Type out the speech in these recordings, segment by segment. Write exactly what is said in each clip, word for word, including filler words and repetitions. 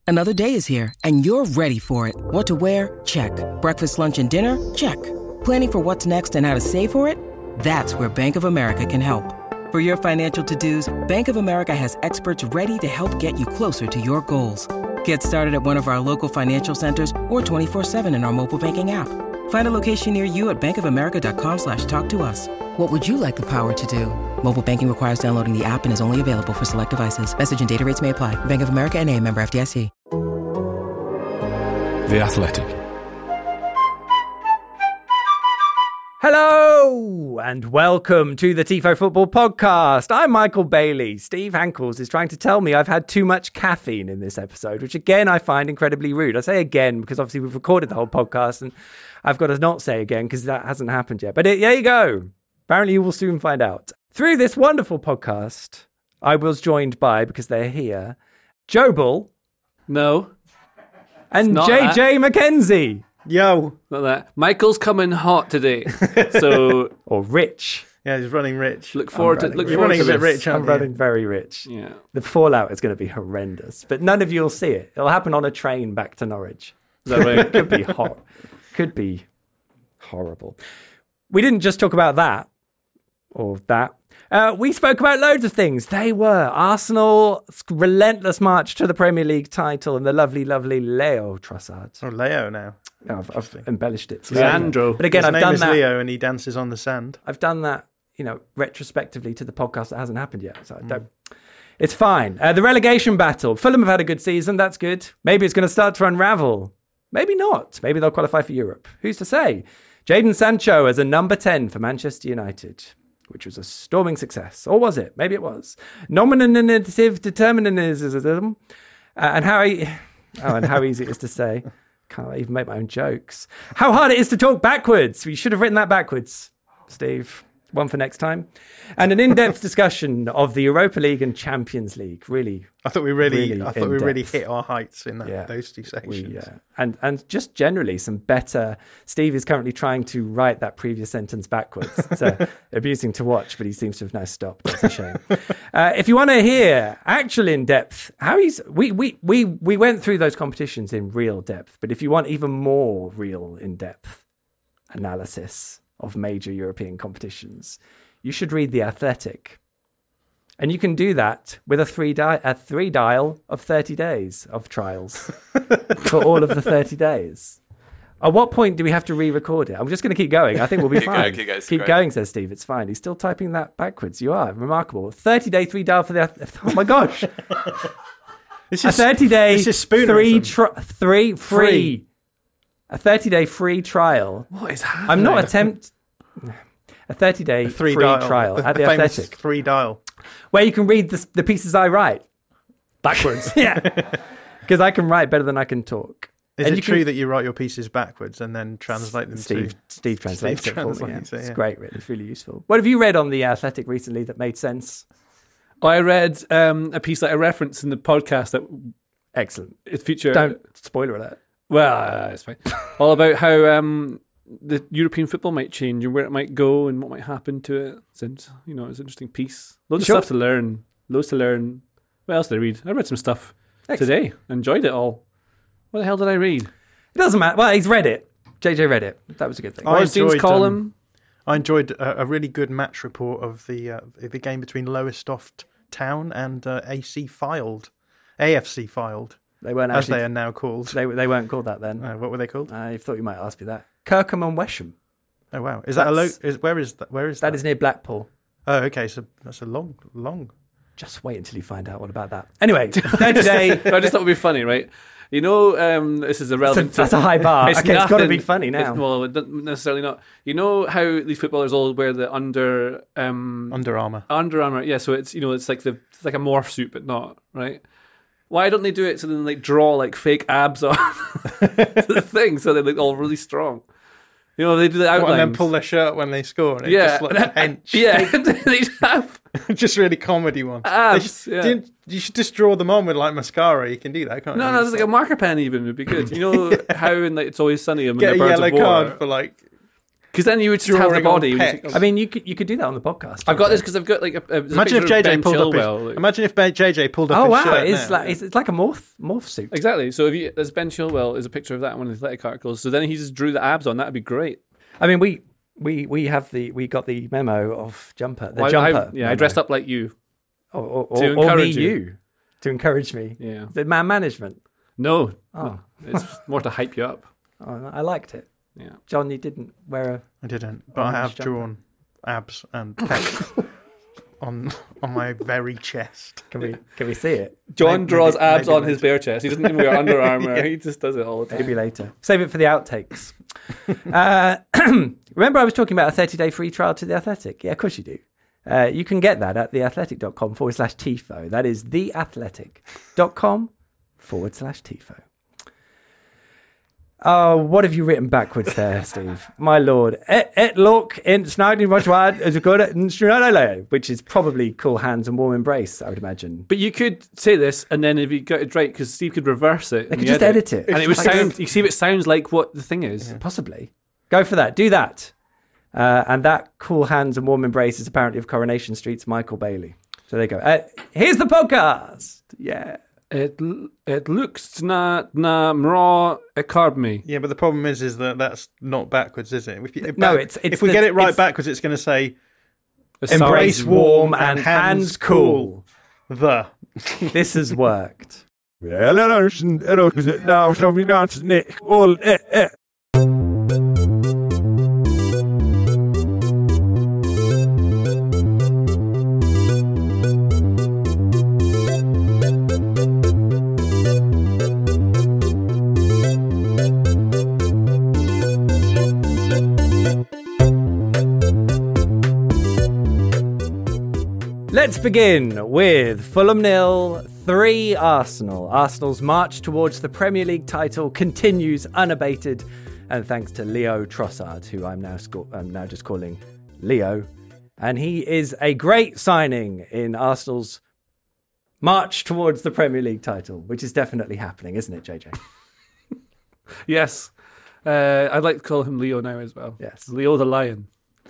Another day is here, and you're ready for it. What to wear? Check. Breakfast, lunch, and dinner? Check. Planning for what's next and how to save for it? That's where Bank of America can help. For your financial to-dos, Bank of America has experts ready to help get you closer to your goals. Get started at one of our local financial centers or twenty-four seven in our mobile banking app. Find a location near you at bankofamerica.com slash talk to us. What would you like the power to do? Mobile banking requires downloading the app and is only available for select devices. Message and data rates may apply. Bank of America N A, member F D I C. The Athletic. Hello and welcome to the Tifo Football Podcast. I'm Michael Bailey. Steve Hankles is trying to tell me I've had too much caffeine in this episode, which again I find incredibly rude. I say again because obviously we've recorded the whole podcast and I've got to not say again because that hasn't happened yet. But it, there you go. Apparently you will soon find out. Through this wonderful podcast, I was joined by, because they're here, Joe Bull. No. And J J McKenzie. Yo. Not that. Michael's coming hot today. So or rich. Yeah, he's running rich. Look forward to look You're forward running to a bit this. rich, aren't I'm you? running very rich. Yeah. The fallout is going to be horrendous, but none of you will see it. It'll happen on a train back to Norwich. Is that right? Could be hor- Could be horrible. We didn't just talk about that or that. Uh, we spoke about loads of things. They were Arsenal's relentless march to the Premier League title and the lovely, lovely Leo Trossard. Oh, Leo now. Oh, I've, I've embellished it. Leandro. But again, His I've name done is that. Leo and he dances on the sand. I've done that, you know, retrospectively to the podcast that hasn't happened yet. So I don't. It's fine. Uh, the relegation battle. Fulham have had a good season. That's good. Maybe it's going to start to unravel. Maybe not. Maybe they'll qualify for Europe. Who's to say? Jadon Sancho as a number ten for Manchester United, which was a storming success. Or was it? Maybe it was. Nominative determinism. Uh, and how e- oh, and how easy it is to say. Can't even make my own jokes. How hard it is to talk backwards. You should have written that backwards, Steve. One for next time. And an in-depth discussion of the Europa League and Champions League. Really, I thought we really, really I thought we really in-depth. hit our heights in that, Yeah. those two sections. we, uh, and and just generally some better. Steve is currently trying to write that previous sentence backwards. It's uh, amusing to watch, but he seems to have now stopped. That's a shame. uh, if you want to hear actual in-depth, how he's we we we we went through those competitions in real depth. But if you want even more real in-depth analysis of major European competitions, you should read The Athletic. And you can do that with a three di- a three dial of thirty days of trials for all of the thirty days. At what point do we have to re-record it? I'm just going to keep going. I think we'll be Keep fine. going, keep going, it's keep great. going, says Steve. It's fine. He's still typing that backwards. You are remarkable. thirty-day three dial for the... Ath- oh, my gosh. This A is thirty-day this is spoonerism. three... Tri- three... Free. A thirty-day free trial. What is happening? I'm not attempt... A thirty-day three free dial, trial the, at The the famous Athletic, three dial. where you can read the, the pieces I write. backwards. Yeah. Because I can write better than I can talk. Is And it you true can- that you write your pieces backwards and then translate them Steve, to... Steve translates Steve it for me. Yeah. translates it, It's yeah. great, really. It's really useful. What have you read on The Athletic recently that made sense? I read um, a piece that I referenced in the podcast that Excellent. it featured. Don't spoiler alert. Well, uh, it's fine. All about how um, the European football might change and where it might go and what might happen to it. It's, you know, it's an interesting piece. Loads Sure. of stuff to learn. Loads to learn. What else did I read? I read some stuff Excellent. today. Enjoyed it all. What the hell did I read? It doesn't matter. Well, he's read it. J J read it. That was a good thing. I Ornstein's enjoyed, column. um, I enjoyed a, a really good match report of the uh, the game between Lowestoft Town and uh, A C Filed, A F C Filed, They weren't as actually. they are now called. They, they weren't called that then. Uh, what were they called? I thought you might ask me that. Kirkham and Wesham. Oh wow, is that a low? That's- Is, where is that? Where is that? That is near Blackpool. Oh, okay. So that's a long, long. Just wait until you find out all about that. Anyway, thirty day. I just thought it would be funny, right? You know, um, this is irrelevant. That's a high bar. It's Okay, it's got to nothing- be funny now. it's- well, it doesn't necessarily not. You know how these footballers all wear the under um, Under Armour. Under Armour? Yeah, so it's you know it's like the it's like a morph suit, but not right. Why don't they do it so then like draw like fake abs on the thing so they look all really strong? You know, they do the What, outlines. and then pull their shirt up when they score. And it yeah, just looks hench. yeah, they have just really comedy one. abs. They Yeah. should- didn't- You should just draw them on with like mascara. You can do that, can't you? No, no, it's like a marker pen even would be good. You know how in like It's Always Sunny and Get a Birds yellow of War, card for like Because then you would just have the Drawing on body. pecs. I mean, you could you could do that on the podcast. I've got this because I've got like a, a there's a Imagine if picture of J J Ben pulled up Chilwell, his. like- Imagine if J J pulled up Oh his wow, shirt. it's now. like it's, it's like a morph morph suit. Exactly. So if you there's Ben Chilwell is a picture of that in one of the athletic articles. So then he just drew the abs on. That'd be great. I mean, we we we have the we got the memo of jumper. The Well, I- jumper. I, yeah, I memo. dressed up like you. or, or, to or, or me, encourage you. you to encourage me. Yeah. The man management. No. Oh. no. It's more to hype you up. Oh, I liked it. Yeah. John, you didn't wear a. I didn't, but I Orange have jumper. drawn abs and pecs on on my very chest. Can we can we see it? John Maybe- draws maybe- abs maybe on his later. bare chest. He doesn't even wear Under Armour. He just does it all the time. Maybe later. Save it for the outtakes. uh, remember, I was talking about a thirty-day free trial to The Athletic? Yeah, of course you do. Uh, you can get that at theathletic.com forward slash TIFO. That is theathletic.com forward slash TIFO. Oh, what have you written backwards there, Steve? My lord. Et, et look in sniding Rajwad as a good which is probably cool hands and warm embrace, I would imagine. But you could say this, and then if you got it right, because Steve could reverse it. They in could the just edit it. And it would Like- sound, you see if it sounds like what the thing is. Possibly. Go for that. Do that. Uh, and that cool hands and warm embrace is apparently of Coronation Street's Michael Bailey. So there you go. Uh, here's the podcast. Yeah. It it looks na na mra ekarmi. Yeah, but the problem is, is that that's not backwards, is it? If, you- if No, back- it's- it's if we the- get it right it's- backwards, it's going to say Embrace warm and and hands hands cool. the. This has worked. Let's begin with Fulham nil, three Arsenal. Arsenal's march towards the Premier League title continues unabated, and thanks to Leo Trossard, who I'm now sco- I'm now just calling Leo, and he is a great signing in Arsenal's march towards the Premier League title, which is definitely happening, isn't it, J J? Yes. Uh, I'd like to call him Leo now as well. Yes. Leo the Lion.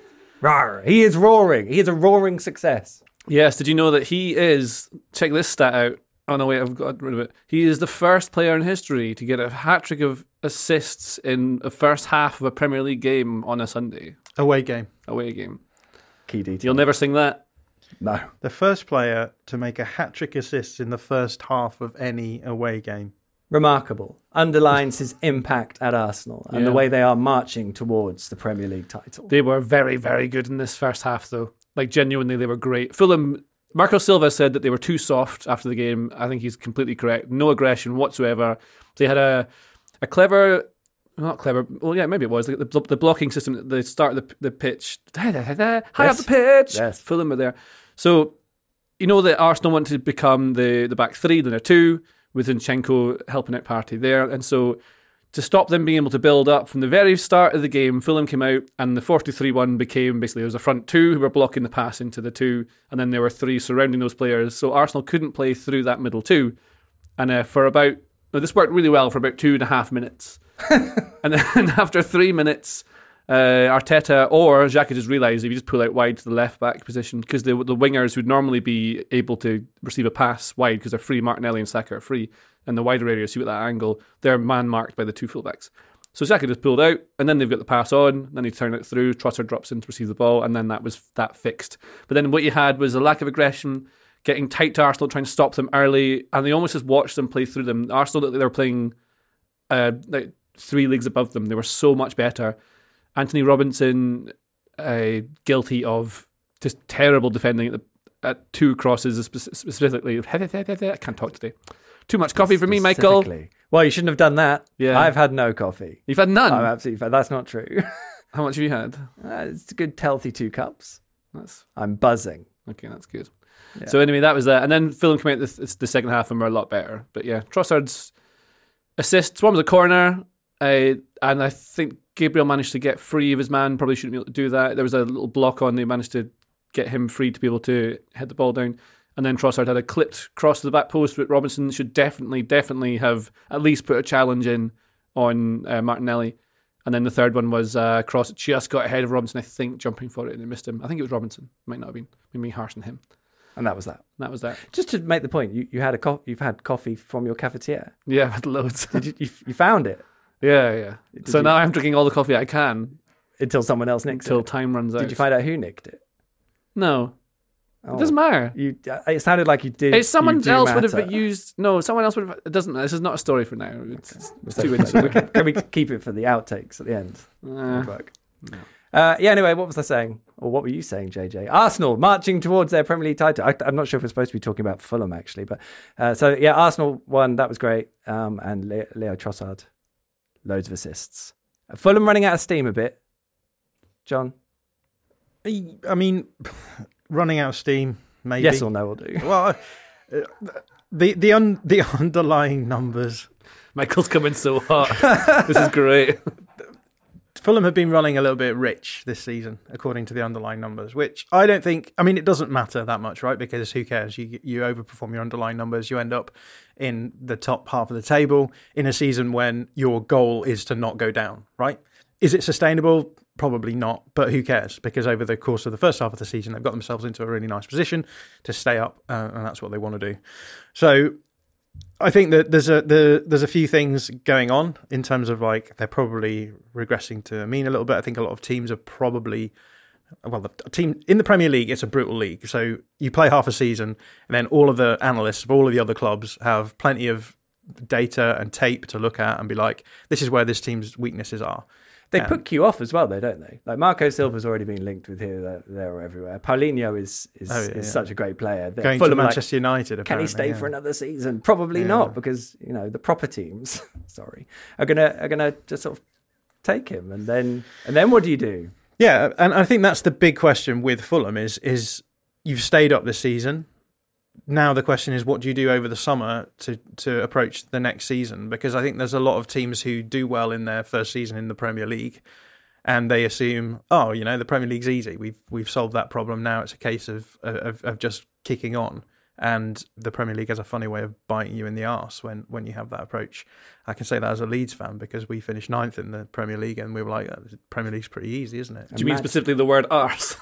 Rawr. He is roaring. He is a roaring success. Yes, did you know that he is, check this stat out. Oh no, wait, I've got rid of it. He is the first player in history to get a hat-trick of assists in the first half of a Premier League game on a Sunday, Away game. away game. Key detail. You'll never sing that. No. The first player to make a hat-trick assist in the first half of any away game. Remarkable. Underlines his impact at Arsenal and the Yeah. way they are marching towards the Premier League title. They were very, very good in this first half, though. Like, genuinely, they were great. Fulham, Marco Silva said that they were too soft after the game. I think he's completely correct. No aggression whatsoever. They had a a clever, not clever, well, yeah, maybe it was, the, the, the blocking system at the start of the, the pitch. High up the pitch. Yes. Fulham were there. So, you know that Arsenal want to become the, the back three, then a two, with Zinchenko helping out Partey there. And so, to stop them being able to build up from the very start of the game, Fulham came out and the four two three one became basically there was a front two who were blocking the pass into the two, and then there were three surrounding those players. So Arsenal couldn't play through that middle two. And uh, for about, no, this worked really well for about two and a half minutes. And then after three minutes, uh, Arteta or Xhaka just realised if you just pull out wide to the left back position, because the, the wingers would normally be able to receive a pass wide because they're free, Martinelli and Saka are free, and the wider area, see at that angle, they're man marked by the two fullbacks. So Xhaka just pulled out, and then they've got the pass on, then he turned it through, Trossard drops in to receive the ball, and then that was that fixed. But then what you had was a lack of aggression, getting tight to Arsenal, trying to stop them early, and they almost just watched them play through them. Arsenal, they were playing uh, like three leagues above them. They were so much better. Anthony Robinson, uh, guilty of just terrible defending at, the, at two crosses, specifically. I can't talk today. Too much coffee for me, Michael. Specifically. Well, you shouldn't have done that. Yeah. I've had no coffee. You've had none. I'm absolutely fine. That's not true. How much have you had? Uh, it's a good, healthy two cups. That's I'm buzzing. okay. That's good. Yeah. So anyway, that was that. And then Fulham came out the, the second half and were a lot better. But yeah, Trossard's assists. One was a corner, uh, and I think Gabriel managed to get free of his man. Probably shouldn't be able to do that. There was a little block on. They managed to get him free to be able to head the ball down. And then Trossard had a clipped cross to the back post, but Robinson should definitely, definitely have at least put a challenge in on uh, Martinelli. And then the third one was uh, cross. Just got ahead of Robinson, I think, jumping for it and they missed him. I think it was Robinson. Might not have been. Maybe harsh on him. And that was that. That was that. Just to make the point, you, you had a co- you've had coffee from your cafetiere. Yeah, I've had loads. Did you, you? You found it? Yeah, yeah. Did so you? now I'm drinking all the coffee I can Until someone else nicked until it. time runs out. Did you find out who nicked it? No. Oh, It doesn't matter. You. It sounded like you did. It's someone you do else would matter. have used. No, someone else would have. It doesn't. This is not a story for now. It's, it's, it's So too we into can, can we keep it for the outtakes at the end? Uh, Work. Uh, yeah. Anyway, what was I saying, or what were you saying, J J? Arsenal marching towards their Premier League title. I, I'm not sure if we're supposed to be talking about Fulham actually, but uh, so yeah, Arsenal won. That was great. Um, and Leo, Leo Trossard, loads of assists. Uh, Fulham running out of steam a bit. John, I mean, running out of steam, maybe. yes or no will do. Well, uh, the the un, the underlying numbers. Michael's coming so hot. This is great. Fulham have been running a little bit rich this season, according to the underlying numbers, which I don't think. I mean, it doesn't matter that much, right? Because who cares? You you overperform your underlying numbers, you end up in the top half of the table in a season when your goal is to not go down, right? Is it sustainable? Probably not, but who cares? Because over the course of the first half of the season, they've got themselves into a really nice position to stay up, uh, and that's what they want to do. So I think that there's a the, there's a few things going on in terms of like they're probably regressing to a mean a little bit. I think a lot of teams are probably well, the team in the Premier League, it's a brutal league. So you play half a season, and then all of the analysts of all of the other clubs have plenty of data and tape to look at and be like, this is where this team's weaknesses are. They Um, put you off as well, though, don't they? Like Marco Silva's already been linked with here, there, there or everywhere. Paulinho is is, Oh, yeah, is yeah. such a great player. They're Going full to of, like, Manchester United, can apparently. he stay yeah. for another season? Probably Yeah. not, because you know the proper teams, sorry, are gonna are gonna just sort of take him, and then and then what do you do? Yeah, and I think that's the big question with Fulham is is you've stayed up this season. Now the question is, what do you do over the summer to, to approach the next season? Because I think there's a lot of teams who do well in their first season in the Premier League, and they assume, oh, you know, the Premier League's easy. We've we've solved that problem. Now it's a case of of, of just kicking on. And the Premier League has a funny way of biting you in the arse when, when you have that approach. I can say that as a Leeds fan because we finished ninth in the Premier League and we were like, the Premier League's pretty easy, isn't it? Do you mean Imagine- specifically the word arse?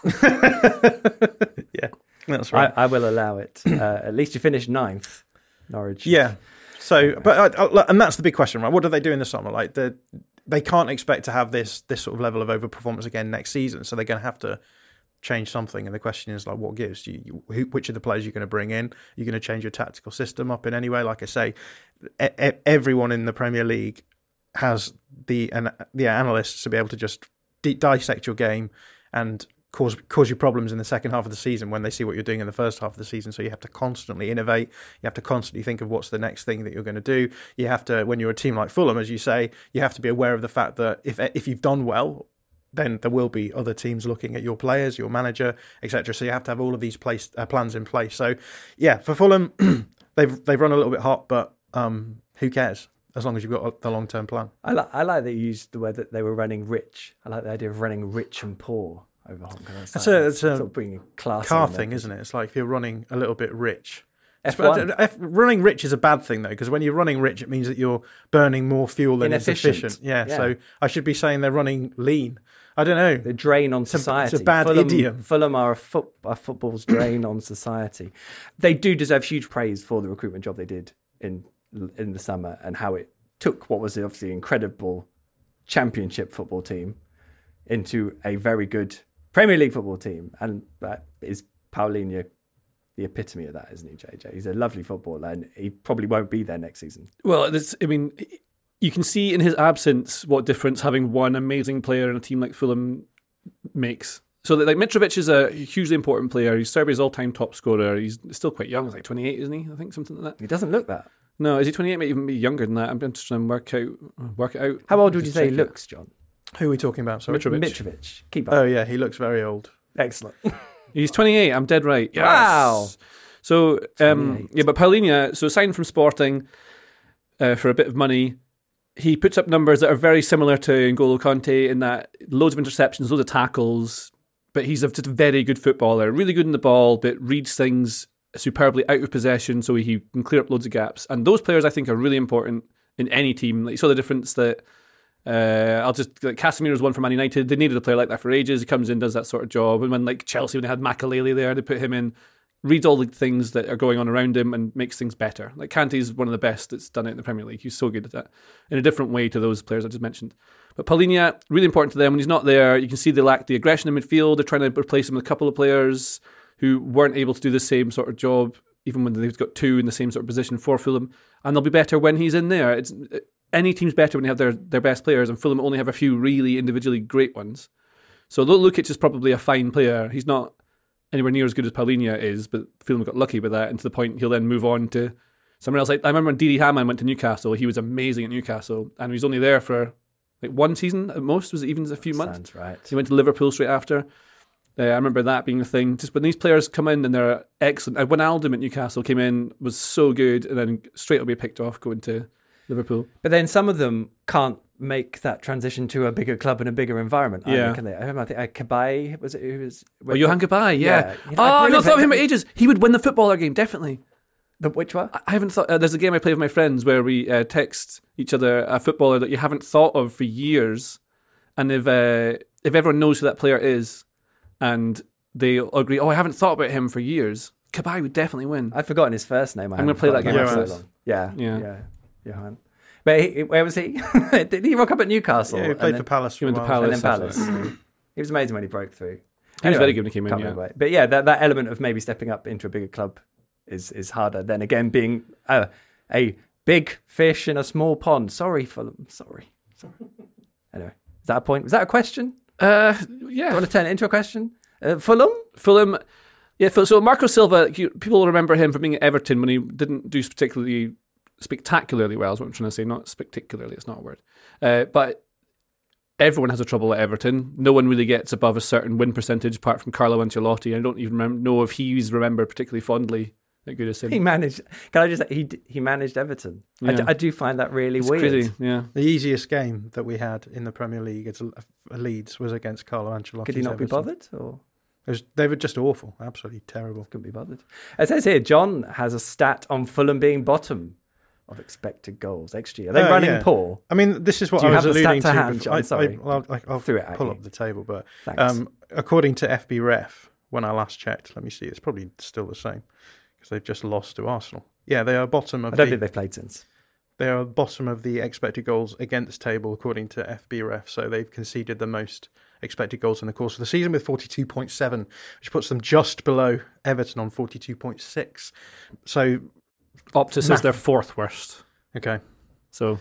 Yeah, that's right. I, I will allow it. Uh, at least you finished ninth, Norwich. Yeah. So, but I, I, and that's the big question, right? What do they do in the summer? Like the, they can't expect to have this this sort of level of overperformance again next season. So they're going to have to change something. And the question is like, what gives? You, you who, which of the players you're going to bring in? You're going to change your tactical system up in any way? Like I say, e- e- everyone in the Premier League has the and the analysts to be able to just di- dissect your game and cause cause you problems in the second half of the season when they see what you're doing in the first half of the season. So you have to constantly innovate. You have to constantly think of what's the next thing that you're going to do. You have to, when you're a team like Fulham, as you say, you have to be aware of the fact that if if you've done well, then there will be other teams looking at your players, your manager, et cetera. So you have to have all of these place, uh, plans in place. So yeah, for Fulham, they've they've run a little bit hot, but um, who cares? As long as you've got the long-term plan. I like I like that you used the word that they were running rich. I like the idea of running rich and poor over Hong Kong. That's a- that's a sort of bringing class Car in thing, there. isn't it? It's like if you're running a little bit rich. F one. F- running rich is a bad thing, though, because when you're running rich, it means that you're burning more fuel than is Inefficient. efficient. Yeah, Yeah. so I should be saying they're running lean. I don't know. The drain on a- society. it's a bad Fulham, idiom. Fulham are a, foot, a football's drain on society. They do deserve huge praise for the recruitment job they did in in the summer and how it took what was obviously an incredible championship football team into a very good Premier League football team. And that is Paulinho the epitome of that, isn't he, J J? He's a lovely footballer and he probably won't be there next season. Well, this, I mean, you can see in his absence what difference having one amazing player in a team like Fulham makes. So, that, like, Mitrovic is a hugely important player. He's Serbia's all-time top scorer. He's still quite young. He's like twenty-eight, isn't he? I think something like that. He doesn't look that. No, is he twenty-eight? Maybe even be younger than that. I'm interested in work out, work it out. How old would you Just say he check it. looks, John? Who are we talking about? Sorry. Mitrovic. Mitrovic. Keep up. Oh, yeah, he looks very old. Excellent. He's twenty-eight. I'm dead right. Yes. Wow. So, um, twenty-eight. yeah, but Paulinho, so signed from Sporting uh, for a bit of money. He puts up numbers that are very similar to N'Golo Kante in that loads of interceptions, loads of tackles, but he's a, just a very good footballer, really good in the ball, but reads things superbly out of possession, so he can clear up loads of gaps. And those players, I think, are really important in any team. Like, you saw the difference that Uh, I'll just like, Casemiro's one for Man United. They needed a player like that for ages. He comes in, does that sort of job. And when like Chelsea, when they had Makalele there, they put him in, reads all the things that are going on around him and makes things better. Like Kante's one of the best that's done it in the Premier League. He's so good at that in a different way to those players I just mentioned. But Palhinha, really important to them. When he's not there, you can see they lack the aggression in midfield. They're trying to replace him with a couple of players who weren't able to do the same sort of job, even when they've got two in the same sort of position for Fulham. And they'll be better when he's in there. It's any team's better when they have their, their best players, and Fulham only have a few really individually great ones. So though Lukic is probably a fine player, he's not anywhere near as good as Palhinha is, but Fulham got lucky with that, and to the point he'll then move on to somewhere else. Like I remember when Didi Hamann went to Newcastle, he was amazing at Newcastle, and he was only there for like one season at most, was it even a few months? Sounds right. He went to Liverpool straight after. Uh, I remember that being a thing. Just when these players come in and they're excellent. Uh, Wijnaldum at Newcastle came in, was so good, and then straight away picked off going to Liverpool. But then some of them can't make that transition to a bigger club and a bigger environment. Either, Yeah. can they? I remember, I think uh, Cabaye was it? Who was? Oh, Johan Cabaye, yeah. Yeah. You know, oh, I I've really not thought of him for think- ages. He would win the footballer game, definitely. The, which one? I haven't thought. Uh, there's a game I play with my friends where we uh, text each other a footballer that you haven't thought of for years, and if uh, if everyone knows who that player is, and they agree, oh, I haven't thought about him for years, Cabaye would definitely win. I've forgotten his first name. I I'm gonna haven't play that thought game about after it this. so long. Yeah, Yeah. yeah, Johan. But he, where was he? Did he rock up at Newcastle? Yeah, he and played then- for Palace for He a went to while. and then Palace. Palace. He was amazing when he broke through. He was very good when he came in, can't yeah. remember. But yeah, that, that element of maybe stepping up into a bigger club is is harder than again being uh, a big fish in a small pond. Sorry, Fulham. Sorry. Sorry. Anyway, is that a point? Was that a question? Uh, Do you yeah. want to turn it into a question? Uh, Fulham? Fulham, yeah. Phil- So Marco Silva, you- people remember him from being at Everton when he didn't do particularly spectacularly well. Is what I'm trying to say. Not spectacularly. It's not a word. Uh, but everyone has a trouble at Everton. No one really gets above a certain win percentage, apart from Carlo Ancelotti. I don't even remember, know if he's remembered particularly fondly at Goodison. He managed. Can I just say he d- he managed Everton? I, d- Yeah. I do find that really It's weird. crazy. Yeah. The easiest game that we had in the Premier League as a- a Leeds was against Carlo Ancelotti. Could he not be bothered, or It was, they were just awful, absolutely terrible. couldn't be bothered? It says here, John has a stat on Fulham being bottom of expected goals, X G. Are they Oh, running yeah. poor? I mean, this is what Do you I was have the stat alluding to to. hand, before- John? I, Sorry. I, well, I'll, I'll Threw it at pull you. up the table, but Thanks. um, according to F B Ref, when I last checked, let me see, it's probably still the same because they've just lost to Arsenal. Yeah, they are bottom of I don't the. think they've played since. They are bottom of the expected goals against table according to F B Ref. So they've conceded the most expected goals in the course of the season with forty-two point seven, which puts them just below Everton on forty-two point six. So, Optus is their fourth worst. okay. So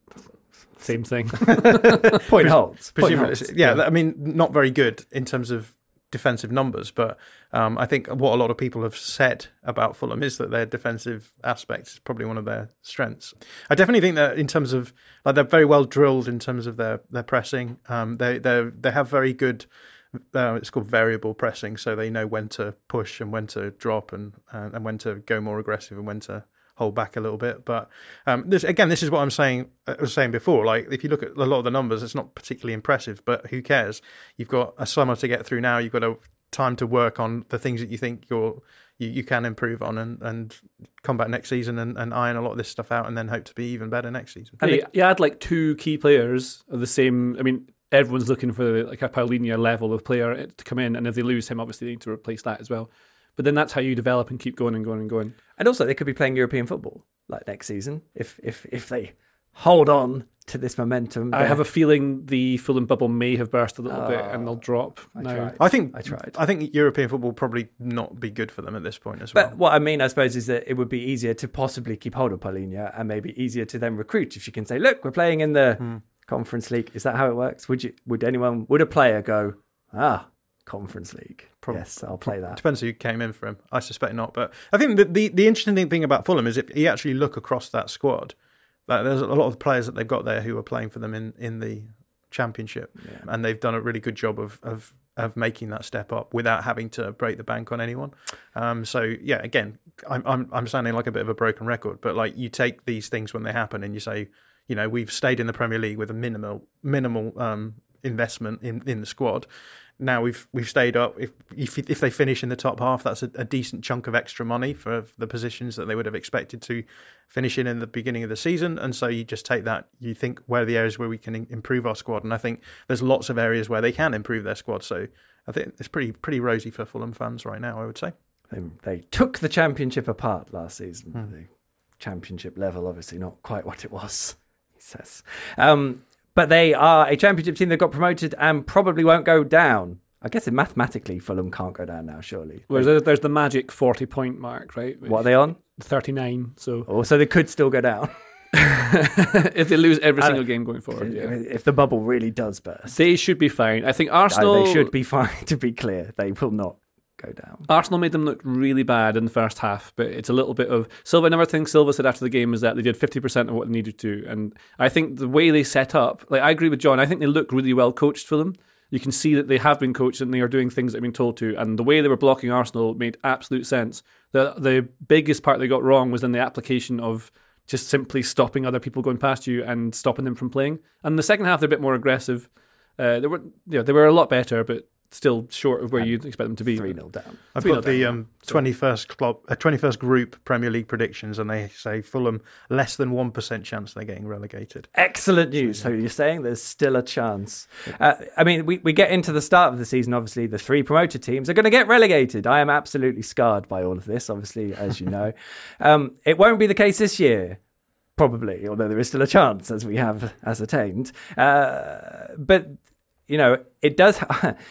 same thing. Point holds. Point Presumably, holds. yeah, I mean, not very good in terms of defensive numbers, but um, I think what a lot of people have said about Fulham is that their defensive aspect is probably one of their strengths. I definitely think that in terms of, like, they're very well drilled in terms of their their pressing. Um, they they they have very good. Uh, it's called variable pressing, so they know when to push and when to drop, and uh, and when to go more aggressive and when to hold back a little bit. But um, this again, this is what I'm saying. I was saying before. Like, if you look at a lot of the numbers, it's not particularly impressive. But who cares? You've got a summer to get through now. You've got a time to work on the things that you think you're you, you can improve on, and, and come back next season and, and iron a lot of this stuff out, and then hope to be even better next season. And you, you add like two key players of the same. I mean, everyone's looking for like a Paulinho level of player to come in, and if they lose him, obviously they need to replace that as well. But then that's how you develop and keep going and going and going. And also, they could be playing European football like next season if if if they hold on to this momentum. I have a feeling the Fulham bubble may have burst a little bit and they'll drop. I now. tried. I think I tried. I think European football will probably not be good for them at this point as well. But what I mean, I suppose, is that it would be easier to possibly keep hold of Paulinho, and maybe easier to then recruit if you can say, "Look, we're playing in the Hmm. Conference League." Is that how it works? Would you? Would anyone? Would a player go, "Ah, Conference League. Yes, I'll play that." Depends who came in for him. I suspect not. But I think the, the, the interesting thing about Fulham is if you actually look across that squad, like, there's a lot of players that they've got there who are playing for them in, in the Championship. Yeah. And they've done a really good job of, of, of making that step up without having to break the bank on anyone. Um, so, yeah, again, I'm, I'm, I'm sounding like a bit of a broken record, but like, you take these things when they happen and you say, you know, we've stayed in the Premier League with a minimal, minimal um, investment in, in the squad. now we've we've stayed up. If if, if they finish in the top half, that's a, a decent chunk of extra money for the positions that they would have expected to finish in in the beginning of the season. And so you just take that. You think where are the areas where we can improve our squad, and I think there's lots of areas where they can improve their squad. So I think it's pretty pretty rosy for Fulham fans right now, I would say. They, they took the Championship apart last season. Hmm. The Championship level, obviously not quite what it was, he says. Um, but they are a Championship team that got promoted and probably won't go down. I guess it, mathematically, Fulham can't go down now, surely. Whereas there's, there's the magic forty-point mark, right? What are they on? thirty-nine. So, oh, so they could still go down. if they lose every single game going forward. Yeah. If the bubble really does burst. They should be fine. I think Arsenal... Uh, they should be fine, to be clear. They will not go down. Arsenal made them look really bad in the first half, but it's a little bit of... Silva, another thing Silva said after the game was that they did fifty percent of what they needed to. And I think the way they set up... Like, I agree with John. I think they look really well coached for them. You can see that they have been coached and they are doing things that they've been told to. And the way they were blocking Arsenal made absolute sense. The, the biggest part they got wrong was in the application of just simply stopping other people going past you and stopping them from playing. And in the second half, they're a bit more aggressive. Uh, they were, you know, they were a lot better, but still short of where and you'd expect them to be. three nil down. I put the um, twenty-first club, uh, twenty-first group Premier League predictions, and they say Fulham less than one percent chance they're getting relegated. Excellent news. So you're saying there's still a chance. Uh, I mean, we, we get into the start of the season, obviously the three promoted teams are going to get relegated. I am absolutely scarred by all of this, obviously, as you know. um, it won't be the case this year. Probably, although there is still a chance, as we have ascertained. Uh, but, you know, it does...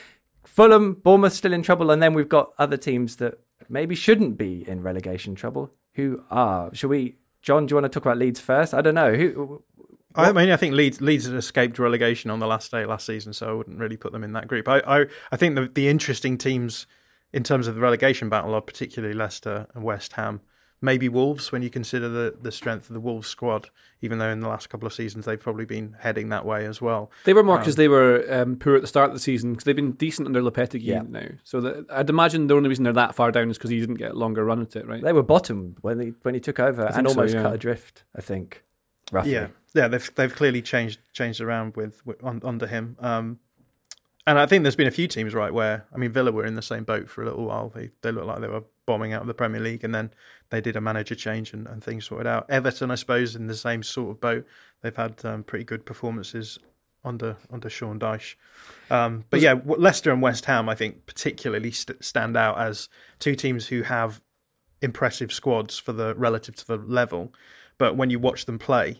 Fulham, Bournemouth still in trouble, and then we've got other teams that maybe shouldn't be in relegation trouble. Who are? Shall we... John, do you want to talk about Leeds first? I don't know. Who? What? I mean, I think Leeds Leeds had escaped relegation on the last day last season, so I wouldn't really put them in that group. I I, I think the, the interesting teams in terms of the relegation battle are particularly Leicester and West Ham. Maybe Wolves, when you consider the, the strength of the Wolves squad, even though in the last couple of seasons they've probably been heading that way as well. They were more because um, they were um, poor at the start of the season, because they've been decent under Lopetegui yeah. now. So the, I'd imagine the only reason they're that far down is because he didn't get a longer run at it, right? They were bottom when he when he took over and almost so, yeah. cut adrift, I think, roughly. Yeah, yeah, they've they've clearly changed changed around with, with on, under him. Um, and I think there's been a few teams, right, where, I mean, Villa were in the same boat for a little while. They they looked like they were bombing out of the Premier League, and then they did a manager change and, and things sorted out. Everton, I suppose, in the same sort of boat. They've had um, pretty good performances under under Sean Dyche. Um, but yeah, Leicester and West Ham, I think, particularly st- stand out as two teams who have impressive squads for the relative to the level. But when you watch them play,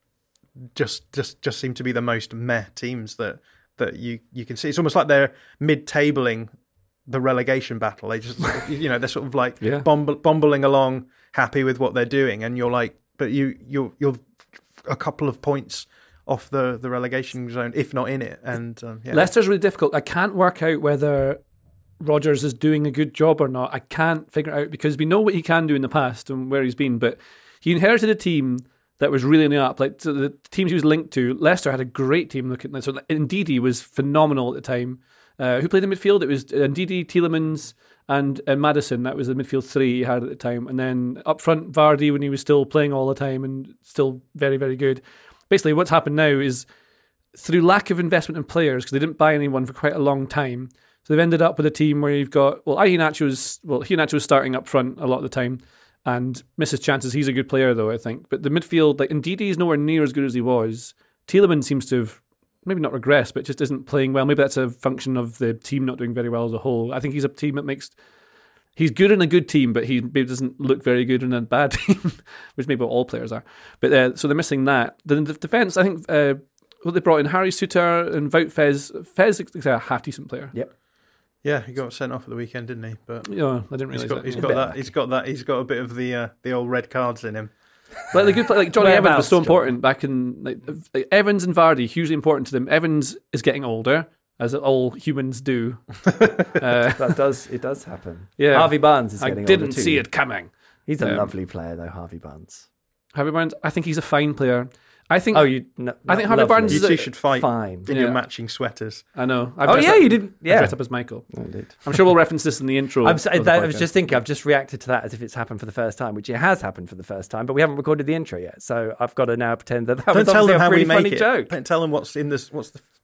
just just just seem to be the most meh teams that that you, you can see. It's almost like they're mid-tabling the relegation battle. They just, you know, they're sort of like yeah. bumble, bumbling along, happy with what they're doing, and you're like, but you you're you're a couple of points off the, the relegation zone, if not in it. And um, yeah. Leicester's really difficult. I can't work out whether Rodgers is doing a good job or not. I can't figure it out, because we know what he can do in the past and where he's been, but he inherited a team that was really in the up. Like, so the teams he was linked to, Leicester had a great team. Looking, so Ndidi was phenomenal at the time. Uh, who played in midfield? It was Ndidi, Tielemans, and, and Maddison. That was the midfield three he had at the time. And then up front, Vardy, when he was still playing all the time and still very, very good. Basically, what's happened now is, through lack of investment in players, because they didn't buy anyone for quite a long time, so they've ended up with a team where you've got, well, Iheanacho's, well, Iheanacho's starting up front a lot of the time and misses chances. He's a good player, though, I think. But the midfield, like, Ndidi is nowhere near as good as he was. Tielemans seems to have maybe not regressed, but just isn't playing well. Maybe that's a function of the team not doing very well as a whole. I think he's a team that makes... He's good in a good team, but he maybe doesn't look very good in a bad team, which maybe all players are. But uh, so they're missing that. Then the defence, I think, uh, what they brought in, Harry Suter and Wout Fez. Fez is a half-decent player. Yep. Yeah, he got sent off at the weekend, didn't he? But yeah, I didn't realise he's got, that. He's got that. He's got that. He's got a bit of the uh, the old red cards in him. Like the good, like Johnny Evans was so important back in like, like Evans and Vardy, hugely important to them. Evans is getting older, as all humans do. uh, that does it does happen. Yeah, Harvey Barnes is getting older too. I didn't see it coming. He's a um, lovely player, though, Harvey Barnes. Harvey Barnes, I think he's a fine player. I think. Oh, you. No, I think Harvey lovely. Barnes. You is two a, should fight fine. in yeah. your matching sweaters. I know. I've oh yeah, up, you didn't. Yeah, dressed up as Michael. I did. I'm sure we'll reference this in the intro. I'm so, that, I was just thinking. I've just reacted to that as if it's happened for the first time, which it has happened for the first time, but we haven't recorded the intro yet. So I've got to now pretend that that Don't was tell them a how really we make funny it. joke. Don't tell them what's in this. What's the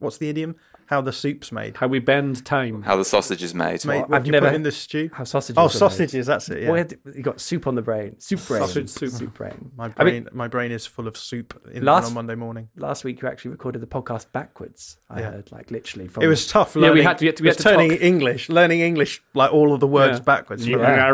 what's the idiom? How the soup's made. How we bend time. How the sausage is made. Made, Well, what I've do you never- put in the stew? How sausages Oh, are made. sausages. That's it. Yeah. Well, you got soup on the brain. Soup brain. Sausage soup. Soup brain. My I brain, mean, my brain is full of soup in, Last- on a Monday morning. last week you actually recorded the podcast backwards. I Yeah. heard, like literally from. It was tough. Yeah, we Learning, had to- we had to- we it was had to turning talk. English, learning English, like all of the words Yeah. backwards. Yeah.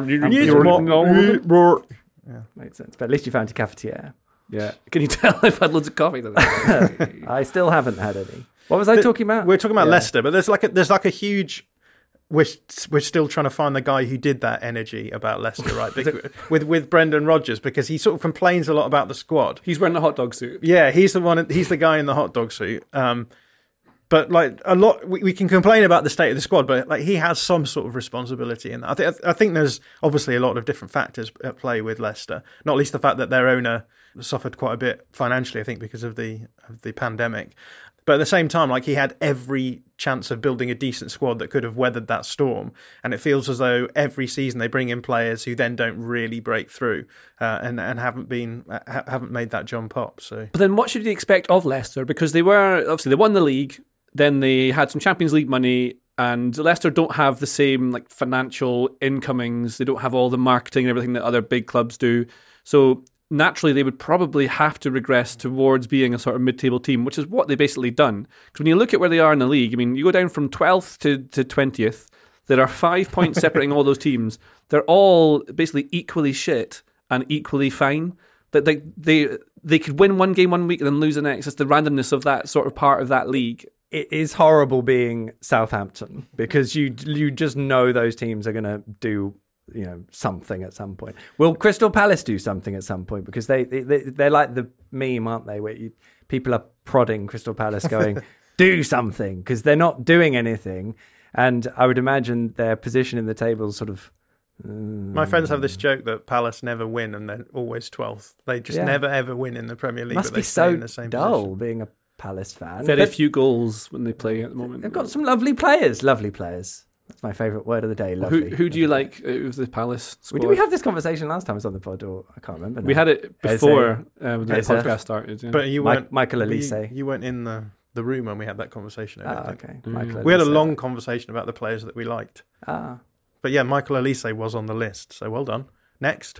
Makes sense. But at least you found your cafetiere. Yeah. Can you tell I've had loads of coffee today? I still haven't had any. What was I talking about? We're talking about Yeah. Leicester, but there's like a, there's like a huge. We're we're still trying to find the guy who did that energy about Leicester, right? Bec- with with Brendan Rodgers, because he sort of complains a lot about the squad. He's wearing a hot dog suit. Yeah, he's the one. He's the guy in the hot dog suit. Um, but like a lot, we, we can complain about the state of the squad, but like he has some sort of responsibility in that. I think I think there's obviously a lot of different factors at play with Leicester. Not least the fact that their owner suffered quite a bit financially, I think, because of the of the pandemic. But at the same time, like he had every chance of building a decent squad that could have weathered that storm. And it feels as though every season they bring in players who then don't really break through uh, and and haven't been ha- haven't made that jump up. So. But then what should you expect of Leicester? Because they were, obviously, they won the league, then they had some Champions League money, and Leicester don't have the same like financial incomings. They don't have all the marketing and everything that other big clubs do. So naturally, they would probably have to regress towards being a sort of mid-table team, which is what they've basically done. Because when you look at where they are in the league, I mean, you go down from twelfth to, to twentieth, there are five points separating all those teams. They're all basically equally shit and equally fine. That they, they they could win one game one week and then lose the next. It's the randomness of that sort of part of that league. It is horrible being Southampton because you you just know those teams are going to do, you know, something at some point. Will Crystal Palace do something at some point? Because they, they, they they're like the meme, aren't they? Where you, people are prodding Crystal Palace going, do something, because they're not doing anything. And I would imagine their position in the table sort of... Um, My friends have this joke that Palace never win and they're always twelfth. They just Yeah. never ever win in the Premier League. must but they be stay so in the same dull position. being a Palace fan. Very But few goals when they play at the moment. they've got some lovely players. Lovely players. That's my favourite word of the day. Who, Lovely. who do you Lovely. like out of the Palace squad? Did we have this conversation last time I was on the pod? Or I can't remember now. We had it Eze. before uh, the Eze. podcast started. Yeah. But you Mike- weren't Michael but Elise. You, you weren't in the, the room when we had that conversation. I don't Ah, think. okay. Mm. Michael We had a Elise. long conversation about the players that we liked. Ah. But yeah, Michael Elise was on the list, so well done. Next.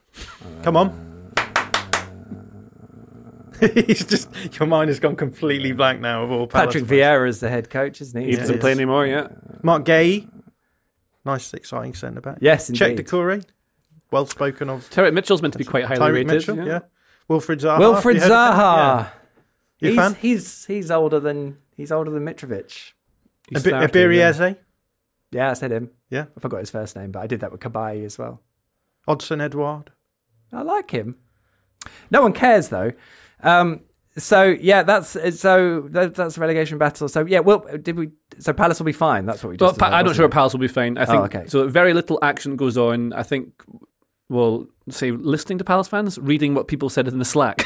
Come on. He's just your mind has gone completely blank now of all Palace Patrick fans. Vieira is the head coach, isn't he? he Yeah, doesn't yes. play anymore yet. Mark Gay. Nice exciting centre back. Yes, Czech indeed. Decore. Well spoken of. Tyreek Mitchell's meant to be quite highly Tyreek rated. Mitchell, yeah. yeah. Wilfred Zaha. Wilfred You heard of him? Zaha. You a He's, fan? he's he's older than he's older than Mitrovic. Yeah. He's Abi- starting, Abirieze. Yeah, I said him. Yeah. I forgot his first name, but I did that with Cabaye as well. Odson Edouard. I like him. No one cares though. Um, so yeah, that's so that, that's a relegation battle. So yeah, well, did we? So Palace will be fine. That's what we Well, just. Pa- said, I'm not wasn't sure it? Palace will be fine. I think Oh, okay. so. Very little action goes on. I think, well, say listening to Palace fans, reading what people said in the Slack,